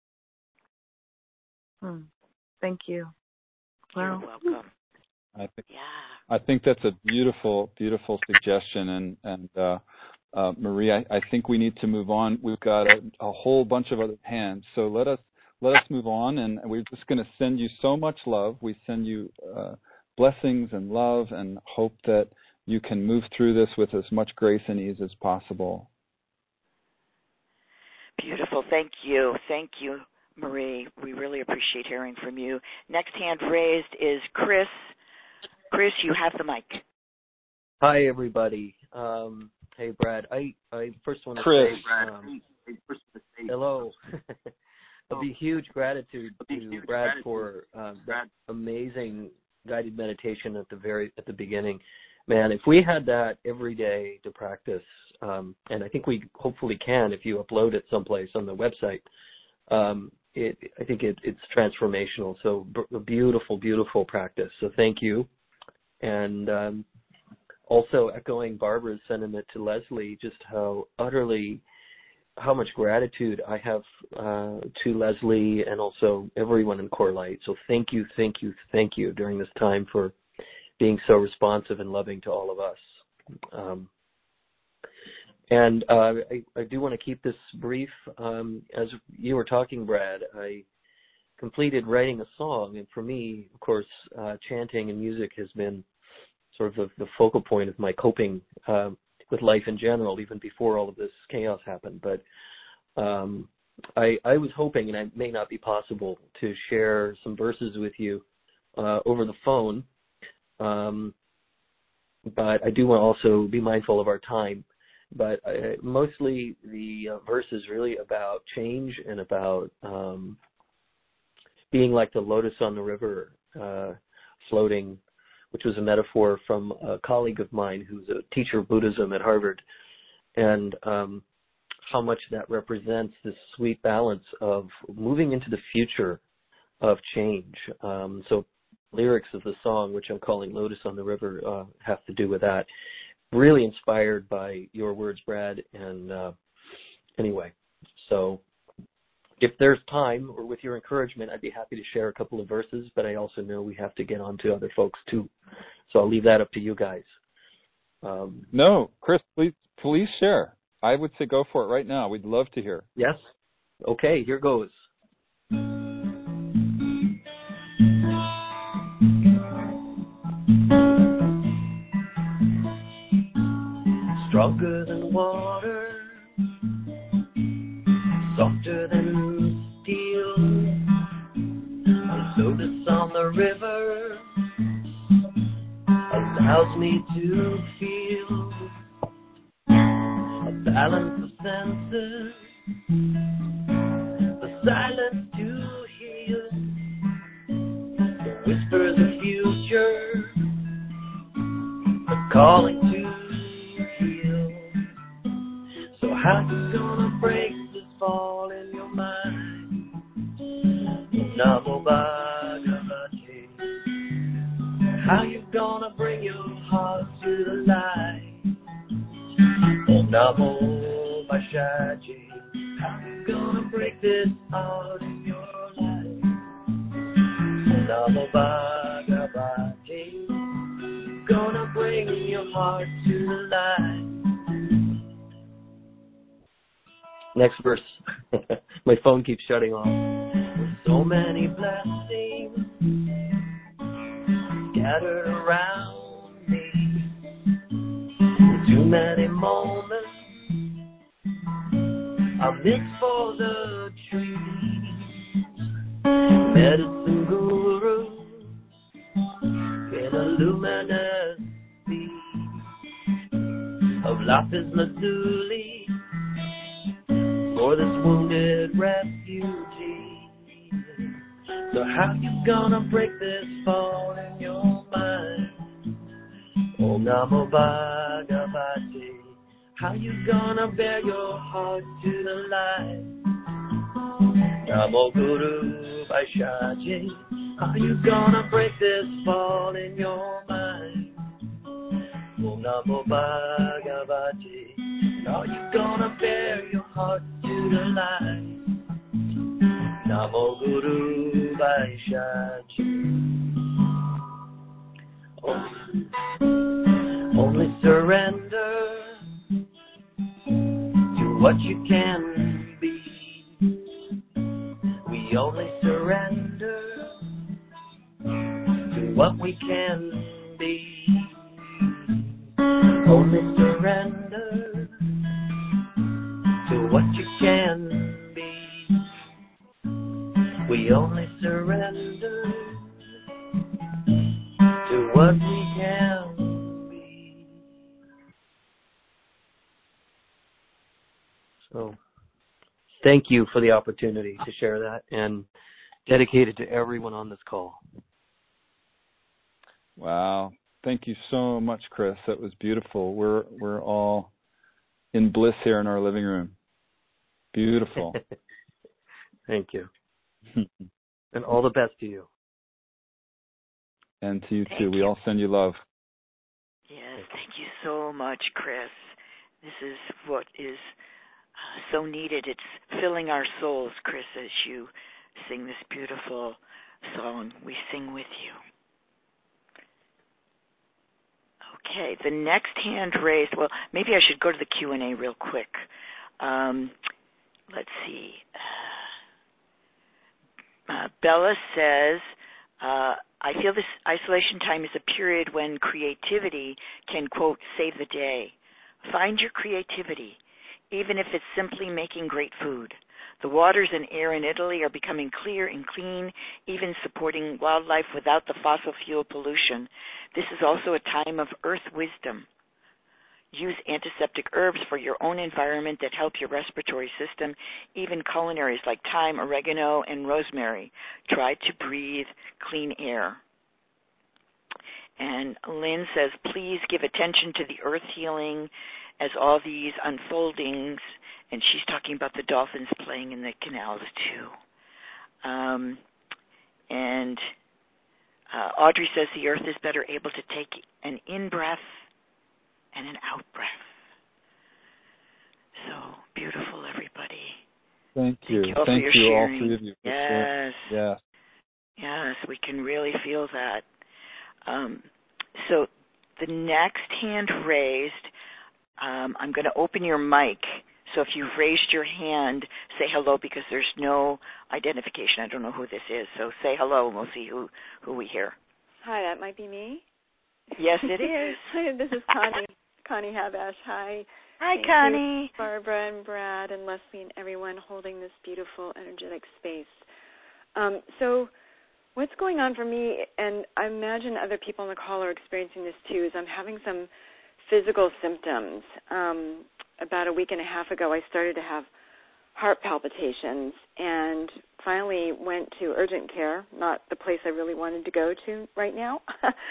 Thank you. You're welcome. I think that's a beautiful, beautiful suggestion. And Marie, I think we need to move on. We've got a whole bunch of other hands, so let us move on. And we're just going to send you so much love. We send you blessings and love, and hope that you can move through this with as much grace and ease as possible. Beautiful. Thank you, Marie. We really appreciate hearing from you. Next hand raised is Chris. Chris, you have the mic. Hi, everybody. Hey, Brad. I first want to Chris. say hello. A huge gratitude to Brad for that amazing guided meditation at the beginning. Man, if we had that every day to practice, and I think we hopefully can if you upload it someplace on the website, I think it's transformational. So a beautiful, beautiful practice. So thank you. And also echoing Barbara's sentiment to Leslie, just how much gratitude I have to Leslie and also everyone in Core Light. So thank you during this time for being so responsive and loving to all of us. And I do want to keep this brief. As you were talking, Brad, I completed writing a song, and for me, of course, chanting and music has been sort of the focal point of my coping with life in general, even before all of this chaos happened. But I was hoping, and it may not be possible, to share some verses with you over the phone. But I do want to also be mindful of our time. But mostly the verse is really about change and about being like the lotus on the river, floating, which was a metaphor from a colleague of mine who's a teacher of Buddhism at Harvard, and how much that represents this sweet balance of moving into the future of change. So lyrics of the song, which I'm calling Lotus on the River, have to do with that. Really inspired by your words, Brad, and anyway, so if there's time, or with your encouragement, I'd be happy to share a couple of verses, but I also know we have to get on to other folks too, so I'll leave that up to you guys. No, Chris, please share. I would say go for it right now. We'd love to hear. Yes? Okay, here goes. Stronger than water, softer than steel, a lotus on the river allows me to feel a balance of senses, the silence to heal, the whispers of future, the calling to heal. So how you gonna break the Namo Bhagavate. How you gonna bring your heart to the light? Om Namo Bhagavate. How you gonna break this heart in your life? Om Namo Bhagavate. Gonna bring your heart to the light. Next verse. My phone keeps shutting off. So many blessings scattered around me. Too many moments amidst for the trees. Medicine gurus in a luminous sea of lapis lazuli for this wounded refugee. So how you gonna break this fall in your mind? Om Namo Bhagavate. How you gonna bear your heart to the light? Namo Guru Vaishaji. How you gonna break this fall in your mind? Om Namo Bhagavate. How you gonna bear your heart to the light? Namo Guru Vaishaji. Only surrender to what you can be. We only surrender to what we can be. Only surrender to what you can be. We only surrender to what we can be. So, thank you for the opportunity to share that and dedicate it to everyone on this call. Wow. Thank you so much, Chris. That was beautiful. We're all in bliss here in our living room. Beautiful. Thank you. And all the best to you. And to you too. We all send you love. Yes, thank you so much, Chris. This is what is so needed. It's filling our souls, Chris, as you sing this beautiful song. We sing with you. Okay, the next hand raised. Well, maybe I should go to the Q&A real quick. Let's see. Bella says, I feel this isolation time is a period when creativity can, quote, save the day. Find your creativity, even if it's simply making great food. The waters and air in Italy are becoming clear and clean, even supporting wildlife without the fossil fuel pollution. This is also a time of earth wisdom. Use antiseptic herbs for your own environment that help your respiratory system, even culinaries like thyme, oregano, and rosemary. Try to breathe clean air. And Lynn says, please give attention to the earth healing as all these unfoldings, and she's talking about the dolphins playing in the canals too. Audrey says the earth is better able to take an in-breath and an out-breath. So beautiful, everybody. Thank you. Thank you all, all three of you. Yes. Yes. Yes, we can really feel that. So the next hand raised, I'm going to open your mic. So if you've raised your hand, say hello because there's no identification. I don't know who this is. So say hello and we'll see who we hear. Hi, that might be me. Yes, it is. Hi, this is Connie Habash. Hi. Hi, Thank Connie. You, Barbara and Brad and Leslie and everyone holding this beautiful, energetic space. So what's going on for me, and I imagine other people on the call are experiencing this too, is I'm having some physical symptoms. About a week and a half ago, I started to have heart palpitations and finally went to urgent care, not the place I really wanted to go to right now,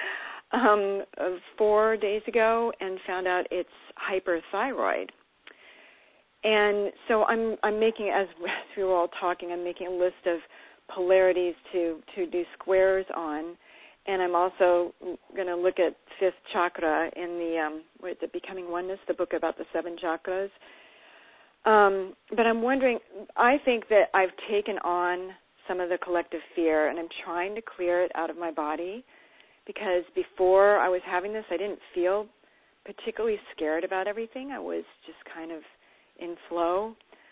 4 days ago, and found out it's hyperthyroid. And so I'm making, as we were all talking, I'm making a list of polarities to do squares on. And I'm also going to look at fifth chakra in the Becoming Oneness, the book about the 7 chakras. But I'm wondering, I think that I've taken on some of the collective fear, and I'm trying to clear it out of my body, because before I was having this, I didn't feel particularly scared about everything. I was just kind of in flow.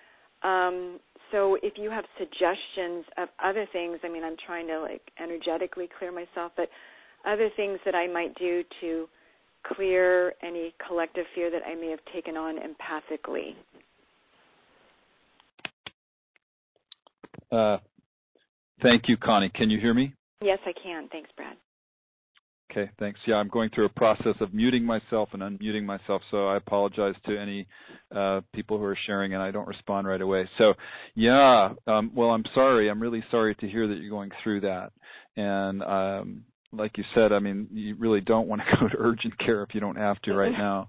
So if you have suggestions of other things, I mean, I'm trying to energetically clear myself, but other things that I might do to clear any collective fear that I may have taken on empathically. Thank you, Connie. Can you hear me? Yes, I can. Thanks, Brad. Okay, thanks. Yeah, I'm going through a process of muting myself and unmuting myself, so I apologize to any people who are sharing, and I don't respond right away. So, yeah, well, I'm sorry. I'm really sorry to hear that you're going through that. And like you said, I mean, you really don't want to go to urgent care if you don't have to right now.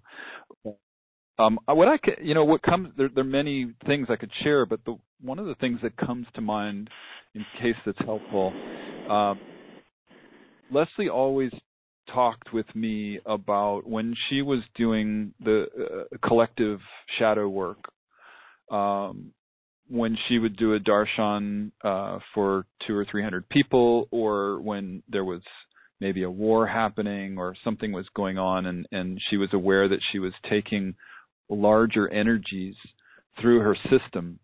There are many things I could share, but one of the things that comes to mind, in case that's helpful, Leslie always talked with me about when she was doing the collective shadow work, when she would do a darshan for 200 or 300 people, or when there was maybe a war happening or something was going on, and she was aware that she was taking larger energies through her system.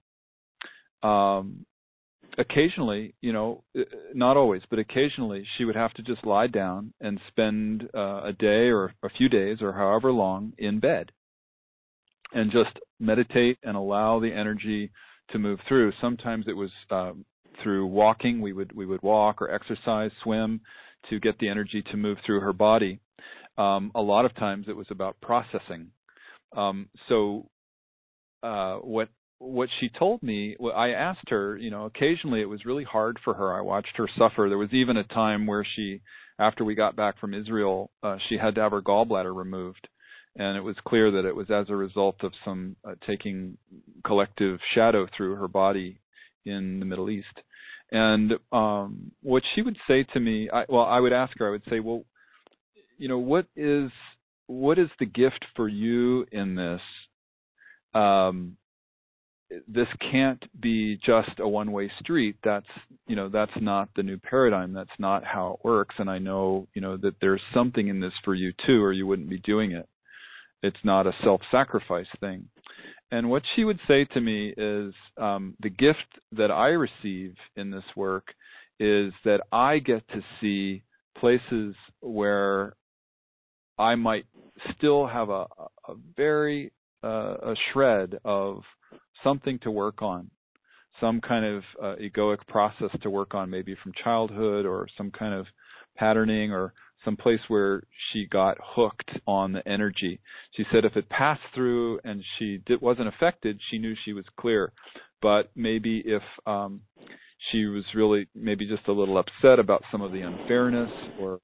Occasionally, not always, but occasionally she would have to just lie down and spend a day or a few days or however long in bed and just meditate and allow the energy to move through. Sometimes it was through walking. We would walk or exercise, swim to get the energy to move through her body. A lot of times it was about processing. What she told me, I asked her, occasionally it was really hard for her. I watched her suffer. There was even a time where after we got back from Israel, she had to have her gallbladder removed. And it was clear that it was as a result of some taking collective shadow through her body in the Middle East. And what she would say to me, I would ask her, I would say, well, what is the gift for you in this? This can't be just a one-way street. That's not the new paradigm. That's not how it works. And I know, that there's something in this for you too, or you wouldn't be doing it. It's not a self-sacrifice thing. And what she would say to me is, the gift that I receive in this work is that I get to see places where I might still have a shred of something to work on, some kind of egoic process to work on, maybe from childhood, or some kind of patterning, or some place where she got hooked on the energy. She said if it passed through and she wasn't affected, she knew she was clear. But maybe if she was really maybe just a little upset about some of the unfairness, or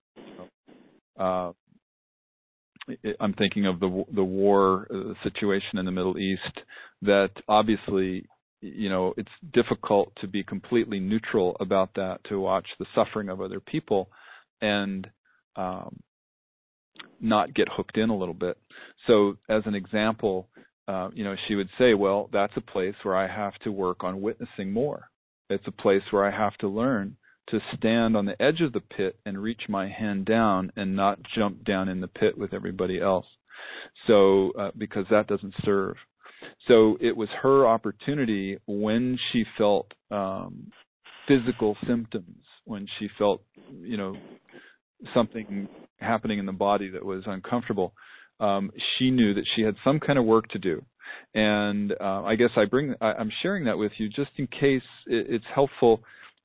I'm thinking of the war situation in the Middle East, that obviously, it's difficult to be completely neutral about that, to watch the suffering of other people and not get hooked in a little bit. So as an example, she would say, well, that's a place where I have to work on witnessing more. It's a place where I have to learn to stand on the edge of the pit and reach my hand down and not jump down in the pit with everybody else. So, because that doesn't serve. So it was her opportunity when she felt physical symptoms, when she felt, something happening in the body that was uncomfortable. She knew that she had some kind of work to do. And I guess I'm sharing that with you just in case it's helpful.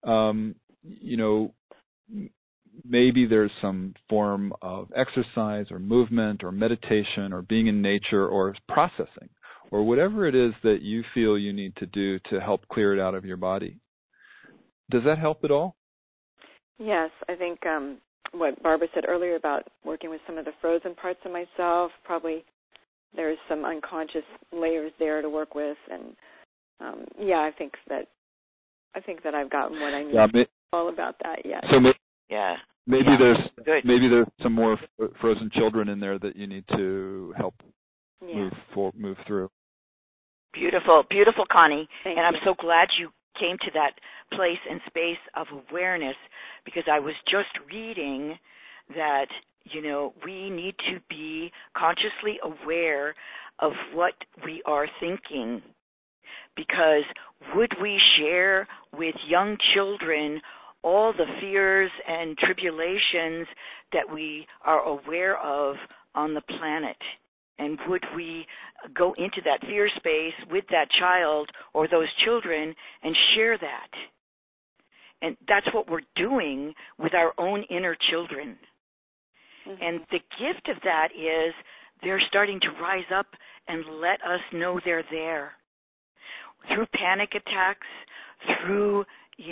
Maybe there's some form of exercise or movement or meditation or being in nature or processing or whatever it is that you feel you need to do to help clear it out of your body. Does that help at all? Yes, I think what Barbara said earlier about working with some of the frozen parts of myself, probably there's some unconscious layers there to work with. And I think that I think that I've gotten what I need all about that yet. So maybe there's some more frozen children in there that you need to help move through. Beautiful, beautiful, Connie. Thank and you. I'm so glad you came to that place and space of awareness, because I was just reading that, we need to be consciously aware of what we are thinking. Because would we share with young children all the fears and tribulations that we are aware of on the planet? And would we go into that fear space with that child or those children and share that? And that's what we're doing with our own inner children. Mm-hmm. And the gift of that is they're starting to rise up and let us know they're there. Through panic attacks, through,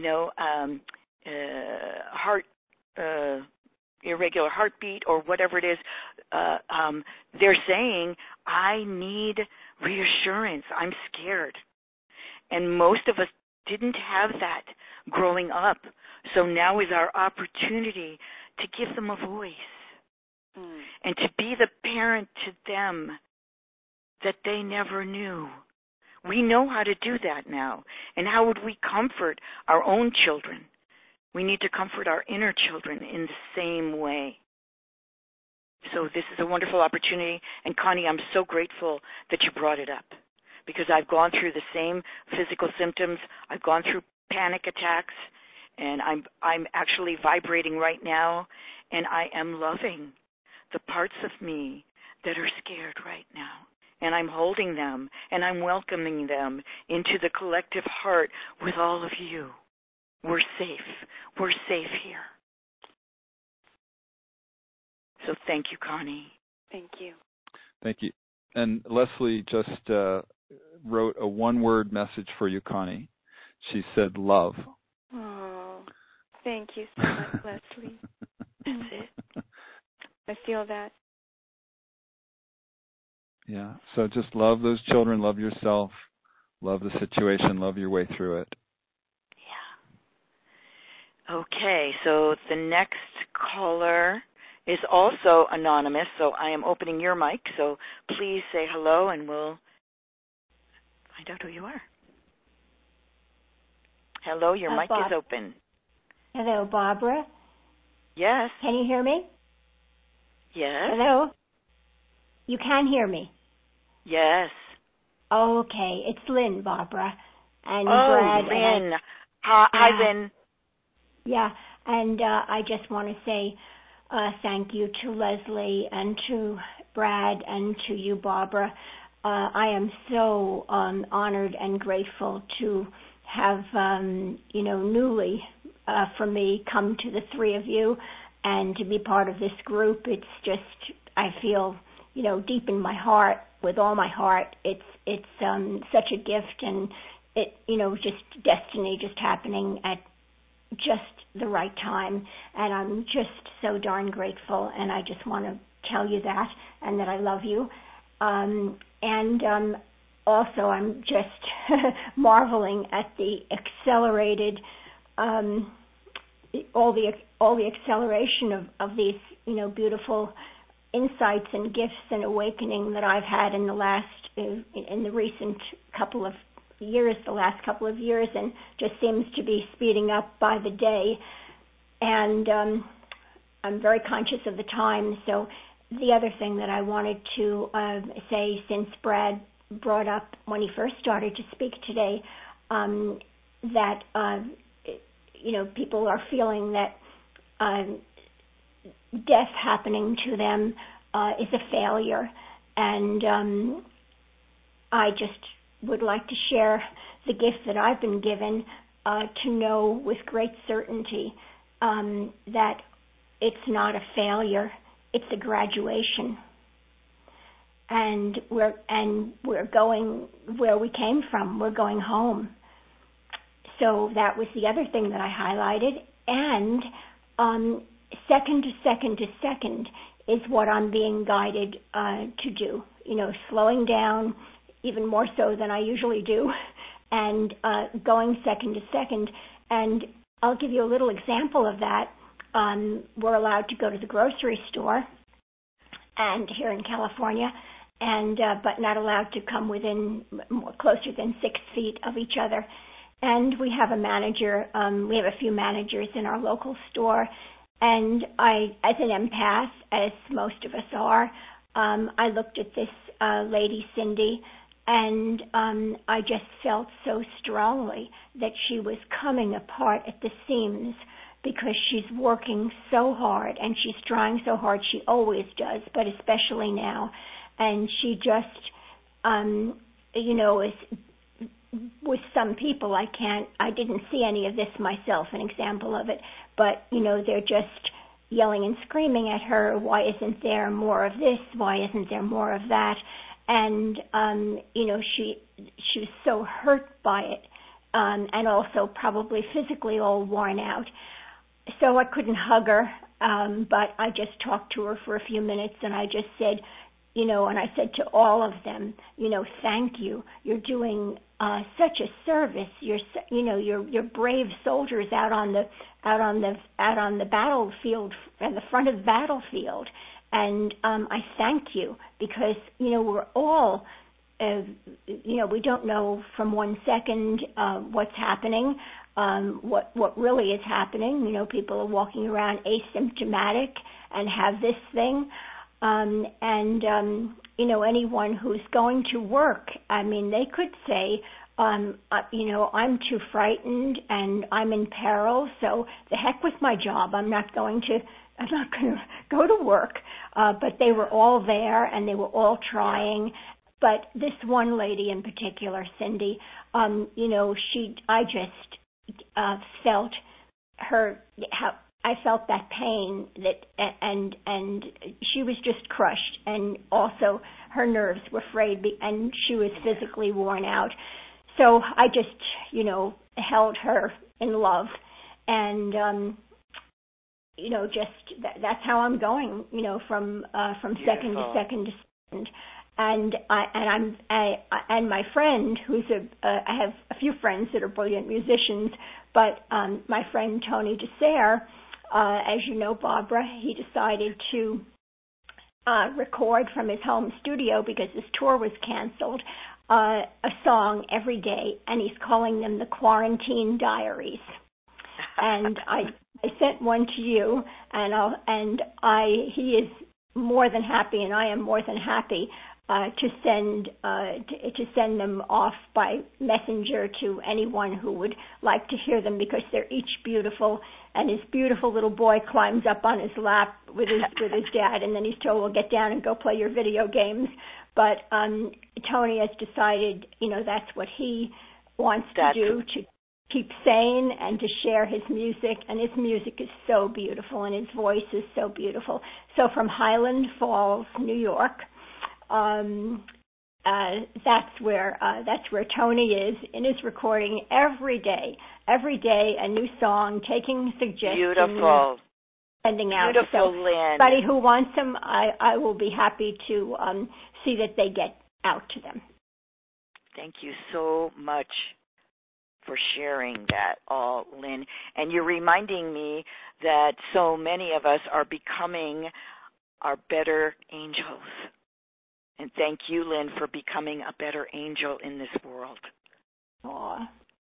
irregular heartbeat or whatever it is, they're saying, I need reassurance. I'm scared. And most of us didn't have that growing up. So now is our opportunity to give them a voice and to be the parent to them that they never knew. We know how to do that now. And how would we comfort our own children? We need to comfort our inner children in the same way. So this is a wonderful opportunity. And Connie, I'm so grateful that you brought it up, because I've gone through the same physical symptoms. I've gone through panic attacks, and I'm actually vibrating right now, and I am loving the parts of me that are scared right now. And I'm holding them, and I'm welcoming them into the collective heart with all of you. We're safe. We're safe here. So thank you, Connie. Thank you. Thank you. And Leslie just wrote a one-word message for you, Connie. She said, love. Oh, thank you so much, Leslie. That's it. I feel that. Yeah, so just love those children, love yourself, love the situation, love your way through it. Yeah. Okay, so the next caller is also anonymous, so I am opening your mic, so please say hello and we'll find out who you are. Hello, your mic is open. Hello, Barbara. Yes. Can you hear me? Yes. Hello? You can hear me? Yes. Okay, it's Lynn, Barbara. And Brad. Lynn. And hi, Lynn. Yeah, and I just want to say thank you to Leslie and to Brad and to you, Barbara. I am so honored and grateful to have, newly for me come to the three of you and to be part of this group. It's just, I feel, deep in my heart, with all my heart, it's such a gift, and it, just destiny just happening at just the right time, and I'm just so darn grateful, and I just want to tell you that, and that I love you, and also I'm just marveling at the accelerated, all the acceleration of these, beautiful insights and gifts and awakening that I've had in the recent couple of years, and just seems to be speeding up by the day. And I'm very conscious of the time. So the other thing that I wanted to say, since Brad brought up when he first started to speak today, that people are feeling that death happening to them is a failure, and I just would like to share the gift that I've been given to know with great certainty that it's not a failure, it's a graduation, and we're going where we came from. We're going home. So that was the other thing that I highlighted, and second to second to second is what I'm being guided to do. Slowing down even more so than I usually do, and going second to second. And I'll give you a little example of that. We're allowed to go to the grocery store, and here in California, and but not allowed to come within closer than 6 feet of each other. And we have a manager. We have a few managers in our local store, and I, as an empath, as most of us are, I looked at this lady, Cindy, and I just felt so strongly that she was coming apart at the seams because she's working so hard and she's trying so hard. She always does, but especially now. And she just, is with some people, I didn't see any of this myself, an example of it, but, they're just yelling and screaming at her, why isn't there more of this? Why isn't there more of that? And, she was so hurt by it, and also probably physically all worn out. So I couldn't hug her, but I just talked to her for a few minutes, and I just said, and I said to all of them, thank you. You're doing such a service. You're brave soldiers out on the battlefield, at the front of the battlefield, and I thank you because we're all, we don't know from 1 second what's happening. What really is happening. People are walking around asymptomatic and have this thing. Anyone who's going to work, they could say, I'm too frightened and I'm in peril, so the heck with my job. I'm not going to go to work. But they were all there and they were all trying. But this one lady in particular, Cindy, I just felt I felt that pain and she was just crushed, and also her nerves were frayed and she was physically worn out. So I just, held her in love, and that's how I'm going, from second to second to second. And my friend, I have a few friends that are brilliant musicians, but my friend Tony DeSere, as you know, Barbara, he decided to record from his home studio because his tour was canceled, a song every day, and he's calling them the Quarantine Diaries. And I sent one to you, and he is more than happy, and I am more than happy to send them off by messenger to anyone who would like to hear them, because they're each beautiful. And his beautiful little boy climbs up on his lap with his dad, and then he's told, well, get down and go play your video games. But Tony has decided, that's what he wants to do, to keep sane and to share his music. And his music is so beautiful, and his voice is so beautiful. So from Highland Falls, New York, that's where Tony is in his recording every day a new song, taking suggestions. Beautiful. Sending out. Beautiful, so Lynn. Anybody who wants them, I will be happy to see that they get out to them. Thank you so much for sharing that all, Lynn. And you're reminding me that so many of us are becoming our better angels. And thank you, Lynn, for becoming a better angel in this world. Aww.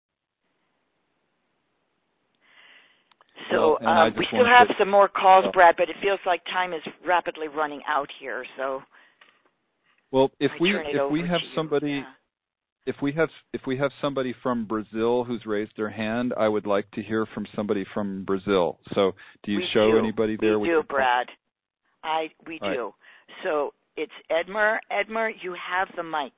So we still have some more calls, Brad, but it feels like time is rapidly running out here. So, well, if we have somebody, if we have somebody from Brazil who's raised their hand, I would like to hear from somebody from Brazil. So, do you show anybody there? We do, Brad. We do. Right. So it's Edmer. Edmer, you have the mic.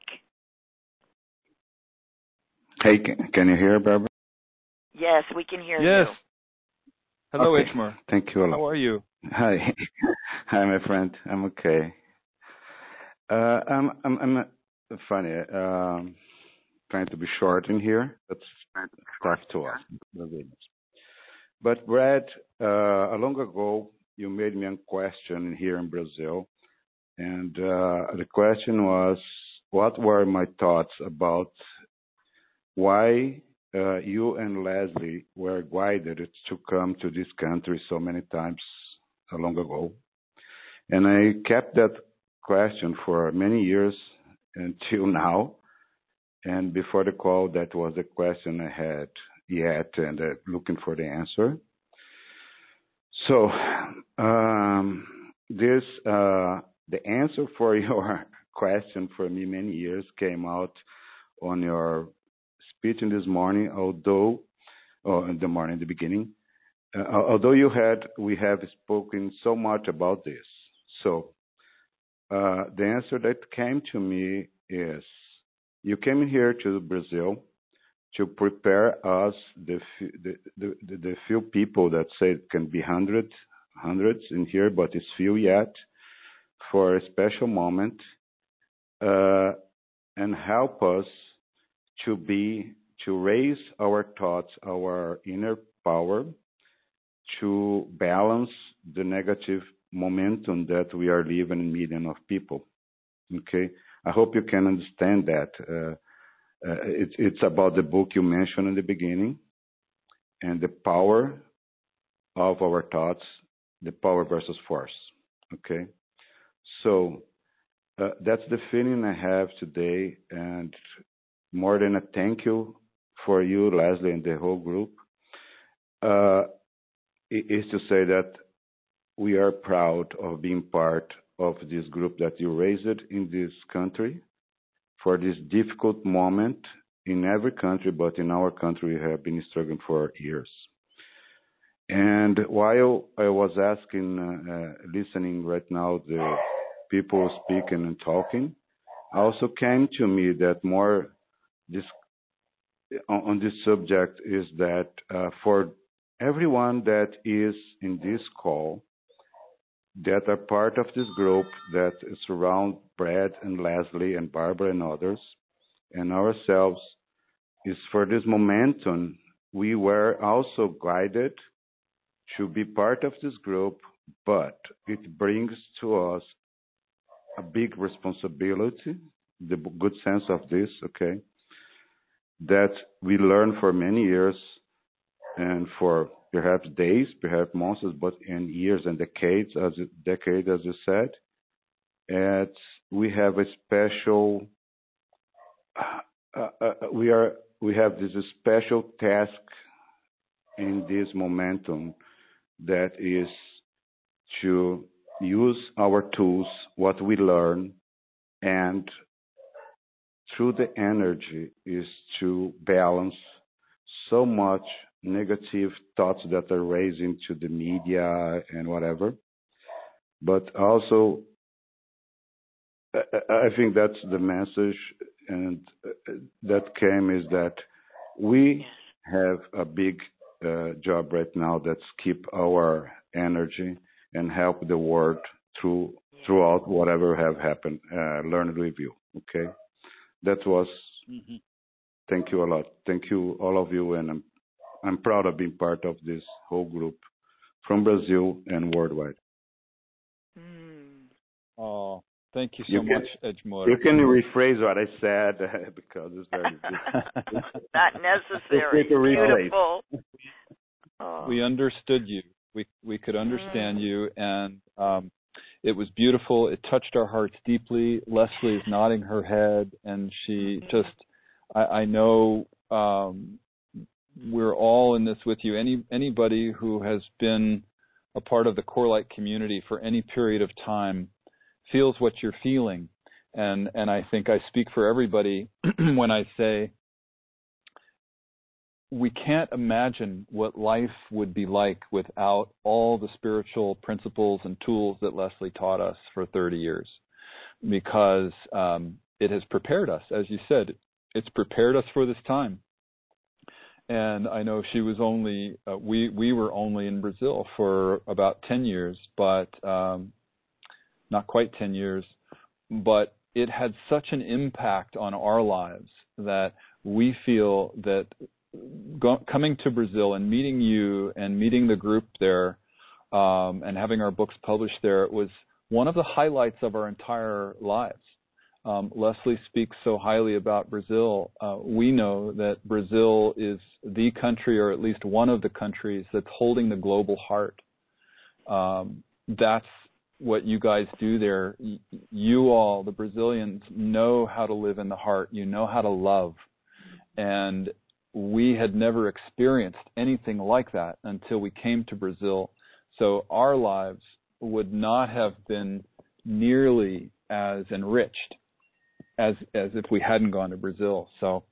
Hey, can you hear, Barbara? Yes, we can hear you. Yes. Hello, okay. Edmer. Thank you a lot. How are you? Hi. Hi, my friend. I'm okay. I'm funny. Trying to be short in here. That's tough to us. But Brad, long ago, you made me a question here in Brazil. And the question was, what were my thoughts about why you and Leslie were guided to come to this country so many times long ago. And I kept that question for many years until now. And before the call, that was the question I had yet and looking for the answer. So the answer for your question for me many years came out on your speech in this morning, in the beginning, although we have spoken so much about this. So the answer that came to me is, you came here to Brazil to prepare us, the few people that say it can be hundreds in here, but it's few yet, for a special moment, and help us to raise our thoughts, our inner power, to balance the negative momentum that we are living in millions of people. Okay, I hope you can understand that. It's about the book you mentioned in the beginning, and the power of our thoughts, the power versus force. Okay, so that's the feeling I have today, and more than a thank you for you, Leslie, and the whole group, is to say that we are proud of being part of this group that you raised in this country for this difficult moment in every country, but in our country we have been struggling for years. And while I was listening right now, the people speaking and talking, also came to me that more on this subject is that for everyone that is in this call, that are part of this group that surround Brad and Leslie and Barbara and others, and ourselves, is for this momentum, we were also guided to be part of this group, but it brings to us a big responsibility, the good sense of this, okay, that we learned for many years and for perhaps days, perhaps months, but in years and decades, as you said. And we have a special, we have this special task in this momentum, that is to use our tools, what we learn, and through the energy is to balance so much negative thoughts that are raised into the media and whatever. But also, I think that's the message, and that came is that we have a big job right now that's keep our energy and help the world throughout whatever have happened, learned with you. Okay, that was. Mm-hmm. Thank you a lot. Thank you, all of you, and I'm proud of being part of this whole group from Brazil and worldwide. Oh, thank you so much, Edmure. You can rephrase what I said because it's very good. Not necessary. Beautiful. We understood you. We could understand you, and it was beautiful. It touched our hearts deeply. Leslie is nodding her head, and she just, I know we're all in this with you. Anybody who has been a part of the Core Light community for any period of time feels what you're feeling. And I think I speak for everybody when I say we can't imagine what life would be like without all the spiritual principles and tools that Leslie taught us for 30 years, because it has prepared us, as you said, it's prepared us for this time. And I know she was only, we were only in Brazil for about 10 years, but not quite 10 years, but it had such an impact on our lives that we feel that coming to Brazil and meeting you and meeting the group there and having our books published there was one of the highlights of our entire lives. Leslie speaks so highly about Brazil. We know that Brazil is the country, or at least one of the countries, that's holding the global heart. That's what you guys do there. You all, the Brazilians, know how to live in the heart. You know how to love. And we had never experienced anything like that until we came to Brazil. So our lives would not have been nearly as enriched as if we hadn't gone to Brazil. So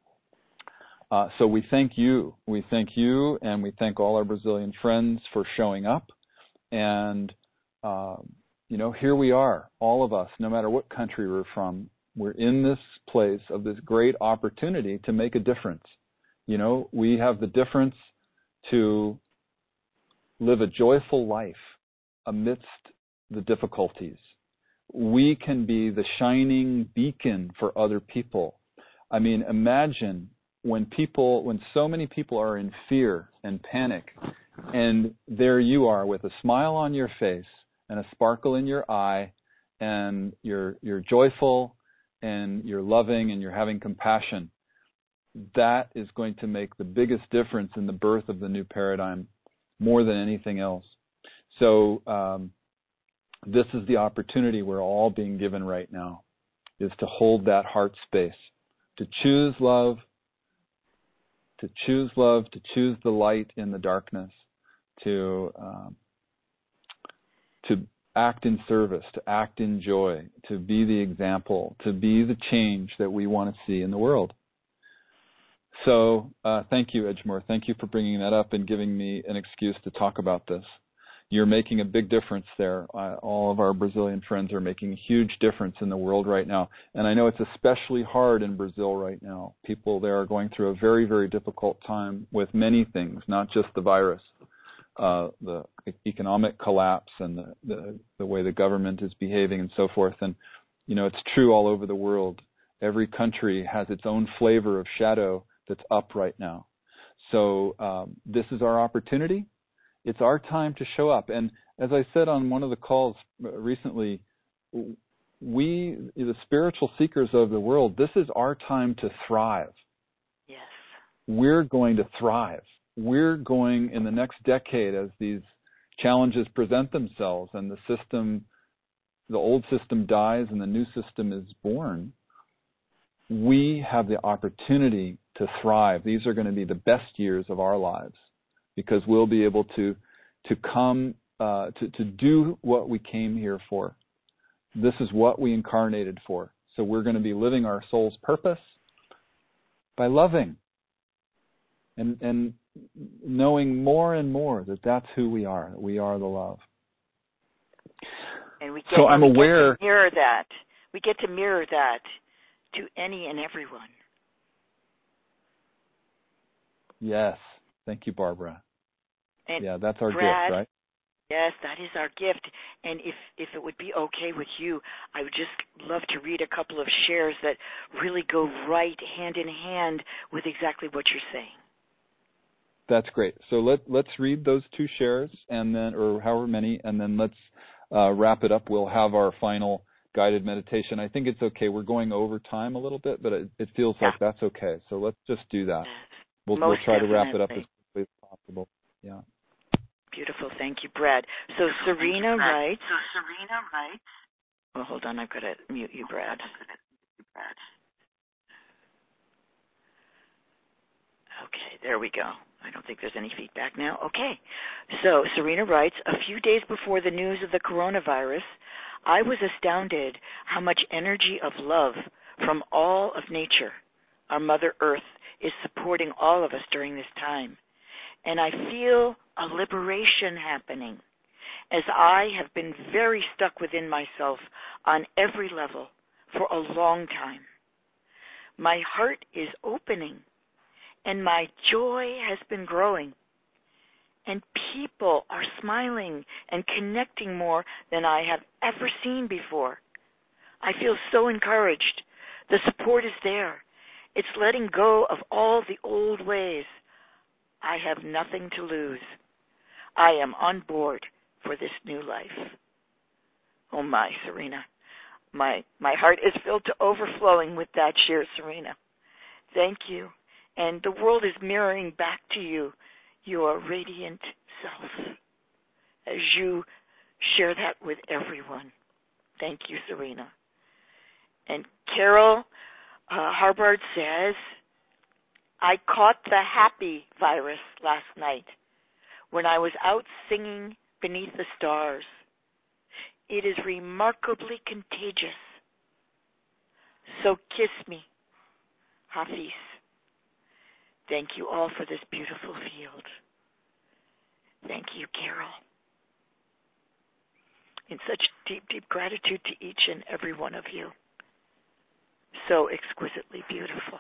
we thank you. We thank you, and we thank all our Brazilian friends for showing up. And here we are, all of us, no matter what country we're from. We're in this place of this great opportunity to make a difference. We have the difference to live a joyful life amidst the difficulties. We can be the shining beacon for other people. I mean, imagine when so many people are in fear and panic, and there you are with a smile on your face and a sparkle in your eye, and you're joyful and you're loving and you're having compassion. That is going to make the biggest difference in the birth of the new paradigm, more than anything else. So this is the opportunity we're all being given right now, is to hold that heart space, to choose love, to choose the light in the darkness, to act in service, to act in joy, to be the example, to be the change that we want to see in the world. So thank you, Edgemore. Thank you for bringing that up and giving me an excuse to talk about this. You're making a big difference there. All of our Brazilian friends are making a huge difference in the world right now. And I know it's especially hard in Brazil right now. People there are going through a very, very difficult time with many things, not just the virus. The economic collapse and the way the government is behaving and so forth. And, it's true all over the world. Every country has its own flavor of shadow that's up right now. So this is our opportunity. It's our time to show up. And as I said on one of the calls recently, we, the spiritual seekers of the world, this is our time to thrive. Yes. We're going to thrive. We're going, in the next decade, as these challenges present themselves and the old system dies and the new system is born, we have the opportunity to thrive. These are going to be the best years of our lives, because we'll be able to come to do what we came here for. This is what we incarnated for. So we're going to be living our soul's purpose by loving and knowing more and more that that's who we are. That we are the love. And we get, so I'm aware. Get to mirror that. We get to mirror that to any and everyone. Yes. Thank you, Barbara. And yeah, that's our Brad, gift, right? Yes, that is our gift. And if it would be okay with you, I would just love to read a couple of shares that really go right hand in hand with exactly what you're saying. That's great. So let's read those two shares, and then, or however many, and then let's wrap it up. We'll have our final guided meditation. I think it's okay. We're going over time a little bit, but it feels like that's okay. So let's just do that. We'll try to wrap it up as quickly as possible. Yeah. Beautiful. Thank you, Brad. So Serena writes. Well, hold on. I've got to mute you, Brad. Okay, there we go. I don't think there's any feedback now. Okay. So Serena writes, a few days before the news of the coronavirus, I was astounded how much energy of love from all of nature, our Mother Earth, is supporting all of us during this time. And I feel a liberation happening, as I have been very stuck within myself on every level for a long time. My heart is opening, and my joy has been growing. And people are smiling and connecting more than I have ever seen before. I feel so encouraged. The support is there. It's letting go of all the old ways. I have nothing to lose. I am on board for this new life. Oh my, Serena. my heart is filled to overflowing with that share, Serena. Thank you. And the world is mirroring back to you your radiant self as you share that with everyone. Thank you, Serena. And Carol Harbard says, I caught the happy virus last night when I was out singing beneath the stars. It is remarkably contagious. So kiss me, Hafiz. Thank you all for this beautiful field. Thank you, Carol. In such deep, deep gratitude to each and every one of you. So exquisitely beautiful.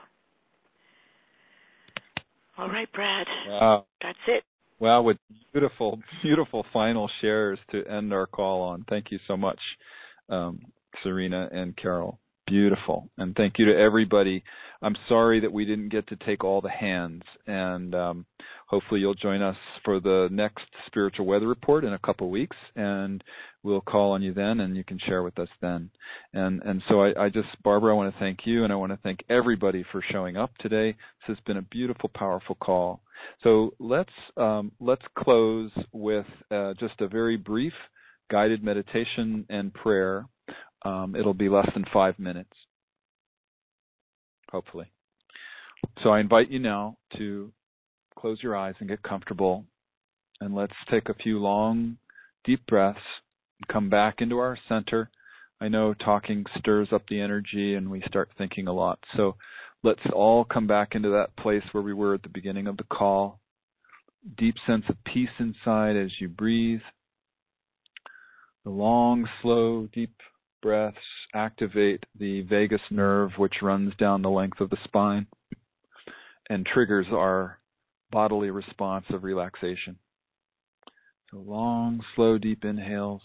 All right, Brad. Wow. That's it. Wow, with beautiful, beautiful final shares to end our call on. Thank you so much, Serena and Carol. Beautiful. And thank you to everybody. I'm sorry that we didn't get to take all the hands, and hopefully you'll join us for the next Spiritual Weather Report in a couple of weeks, and we'll call on you then, and you can share with us then. And so I just, Barbara, I want to thank you, and I want to thank everybody for showing up today. This has been a beautiful, powerful call. So let's close with just a very brief guided meditation and prayer. It'll be less than 5 minutes, hopefully. So I invite you now to close your eyes and get comfortable, and let's take a few long, deep breaths and come back into our center. I know talking stirs up the energy and we start thinking a lot. So let's all come back into that place where we were at the beginning of the call. Deep sense of peace inside as you breathe. The long, slow, deep breaths activate the vagus nerve, which runs down the length of the spine and triggers our bodily response of relaxation. So long, slow, deep inhales.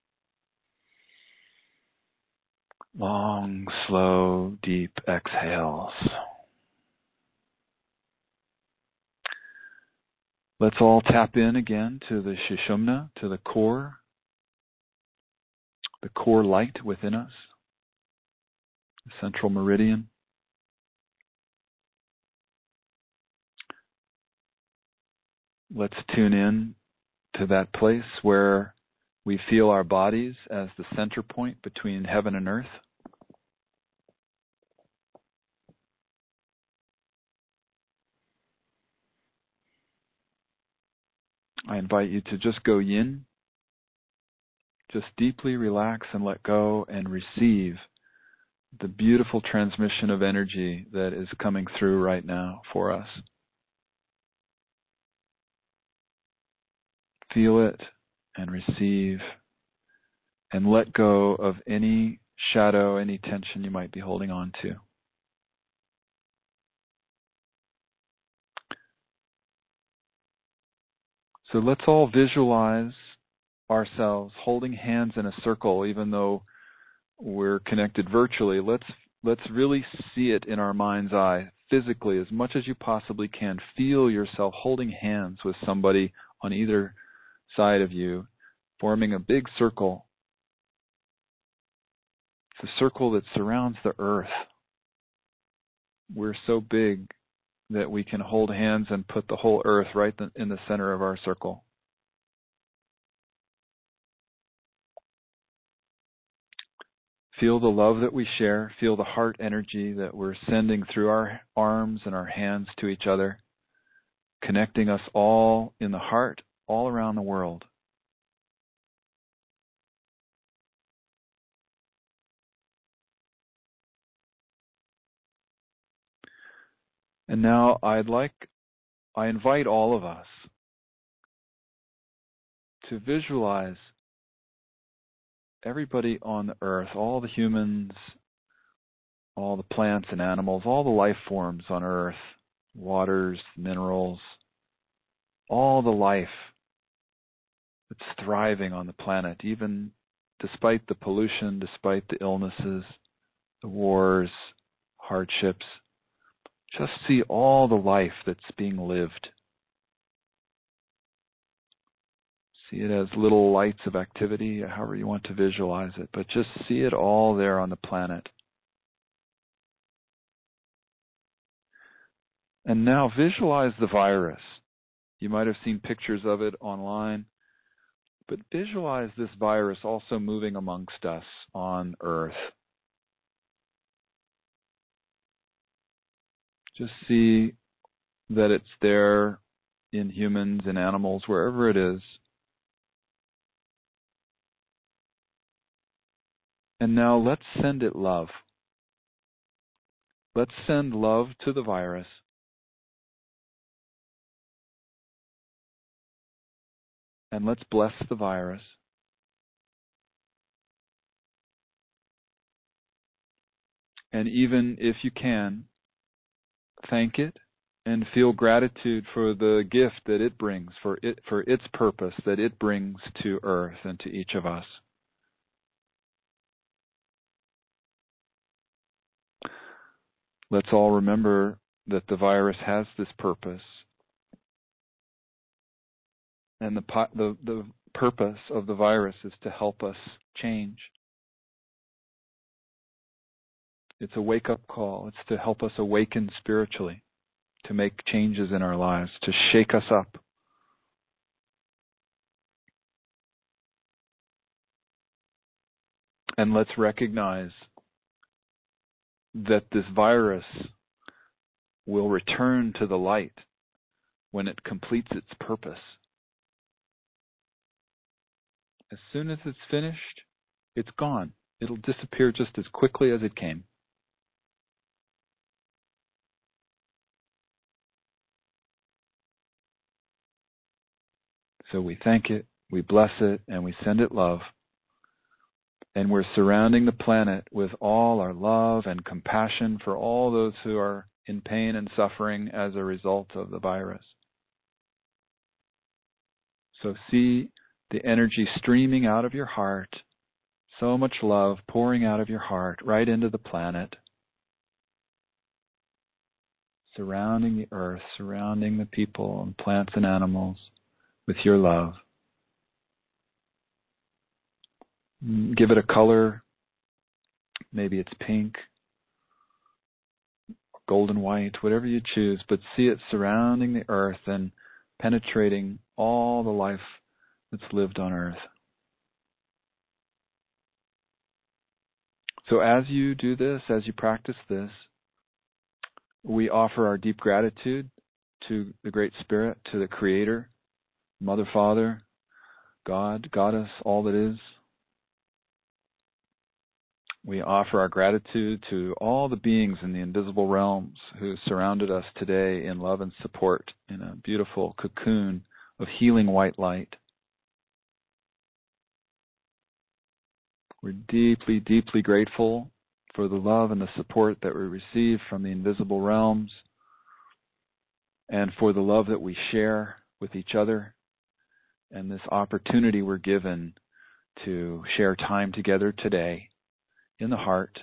Long, slow, deep exhales. Let's all tap in again to the Sushumna, to the core light within us, the central meridian. Let's tune in to that place where we feel our bodies as the center point between heaven and earth. I invite you to just go yin. Just deeply relax and let go and receive the beautiful transmission of energy that is coming through right now for us. Feel it and receive and let go of any shadow, any tension you might be holding on to. So let's all visualize ourselves holding hands in a circle, even though we're connected virtually. Let's really see it in our mind's eye, physically, as much as you possibly can. Feel yourself holding hands with somebody on either side of you, forming a big circle. It's a circle that surrounds the earth. We're so big that we can hold hands and put the whole earth right in the center of our circle. Feel the love that we share. Feel the heart energy that we're sending through our arms and our hands to each other, connecting us all in the heart, all around the world. And now I invite all of us to visualize everybody on the earth, all the humans, all the plants and animals, all the life forms on earth, waters, minerals, all the life that's thriving on the planet, even despite the pollution, despite the illnesses, the wars, hardships. Just see all the life that's being lived. See it as little lights of activity, however you want to visualize it, but just see it all there on the planet. And now visualize the virus. You might have seen pictures of it online, but visualize this virus also moving amongst us on Earth. Just see that it's there in humans and animals, wherever it is. And now let's send it love. Let's send love to the virus. And let's bless the virus. And even if you can, thank it and feel gratitude for the gift that it brings, for its purpose that it brings to Earth and to each of us. Let's all remember that the virus has this purpose. And the purpose of the virus is to help us change. It's a wake-up call. It's to help us awaken spiritually, to make changes in our lives, to shake us up. And let's recognize that this virus will return to the light when it completes its purpose. As soon as it's finished, it's gone. It'll disappear just as quickly as it came. So we thank it, we bless it, and we send it love. And we're surrounding the planet with all our love and compassion for all those who are in pain and suffering as a result of the virus. So see the energy streaming out of your heart, so much love pouring out of your heart right into the planet, surrounding the earth, surrounding the people and plants and animals with your love. Give it a color. Maybe it's pink, golden white, whatever you choose, but see it surrounding the earth and penetrating all the life that's lived on earth. So as you do this, as you practice this, we offer our deep gratitude to the Great Spirit, to the Creator, Mother, Father, God, Goddess, all that is. We offer our gratitude to all the beings in the invisible realms who surrounded us today in love and support in a beautiful cocoon of healing white light. We're deeply, deeply grateful for the love and the support that we receive from the invisible realms and for the love that we share with each other and this opportunity we're given to share time together today in the heart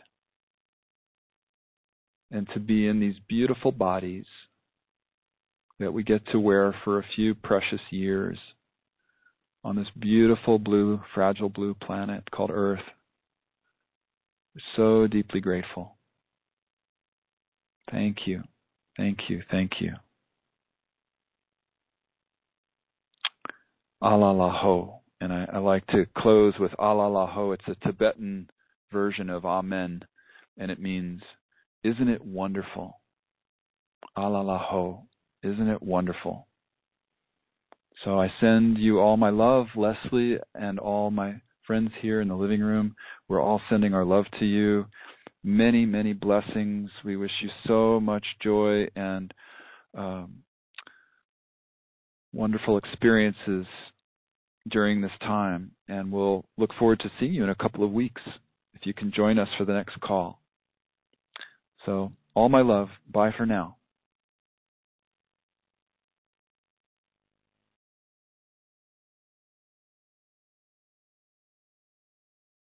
and to be in these beautiful bodies that we get to wear for a few precious years on this beautiful blue, fragile blue planet called Earth. We're so deeply grateful. Thank you, thank you, thank you. Alalaho. And I like to close with Alalaho. It's a Tibetan version of Amen, and it means, isn't it wonderful? Alalaho. Isn't it wonderful? So I send you all my love, Leslie, and all my friends here in the living room. We're all sending our love to you. Many, many blessings. We wish you so much joy and wonderful experiences during this time. And we'll look forward to seeing you in a couple of weeks if you can join us for the next call. So all my love. Bye for now.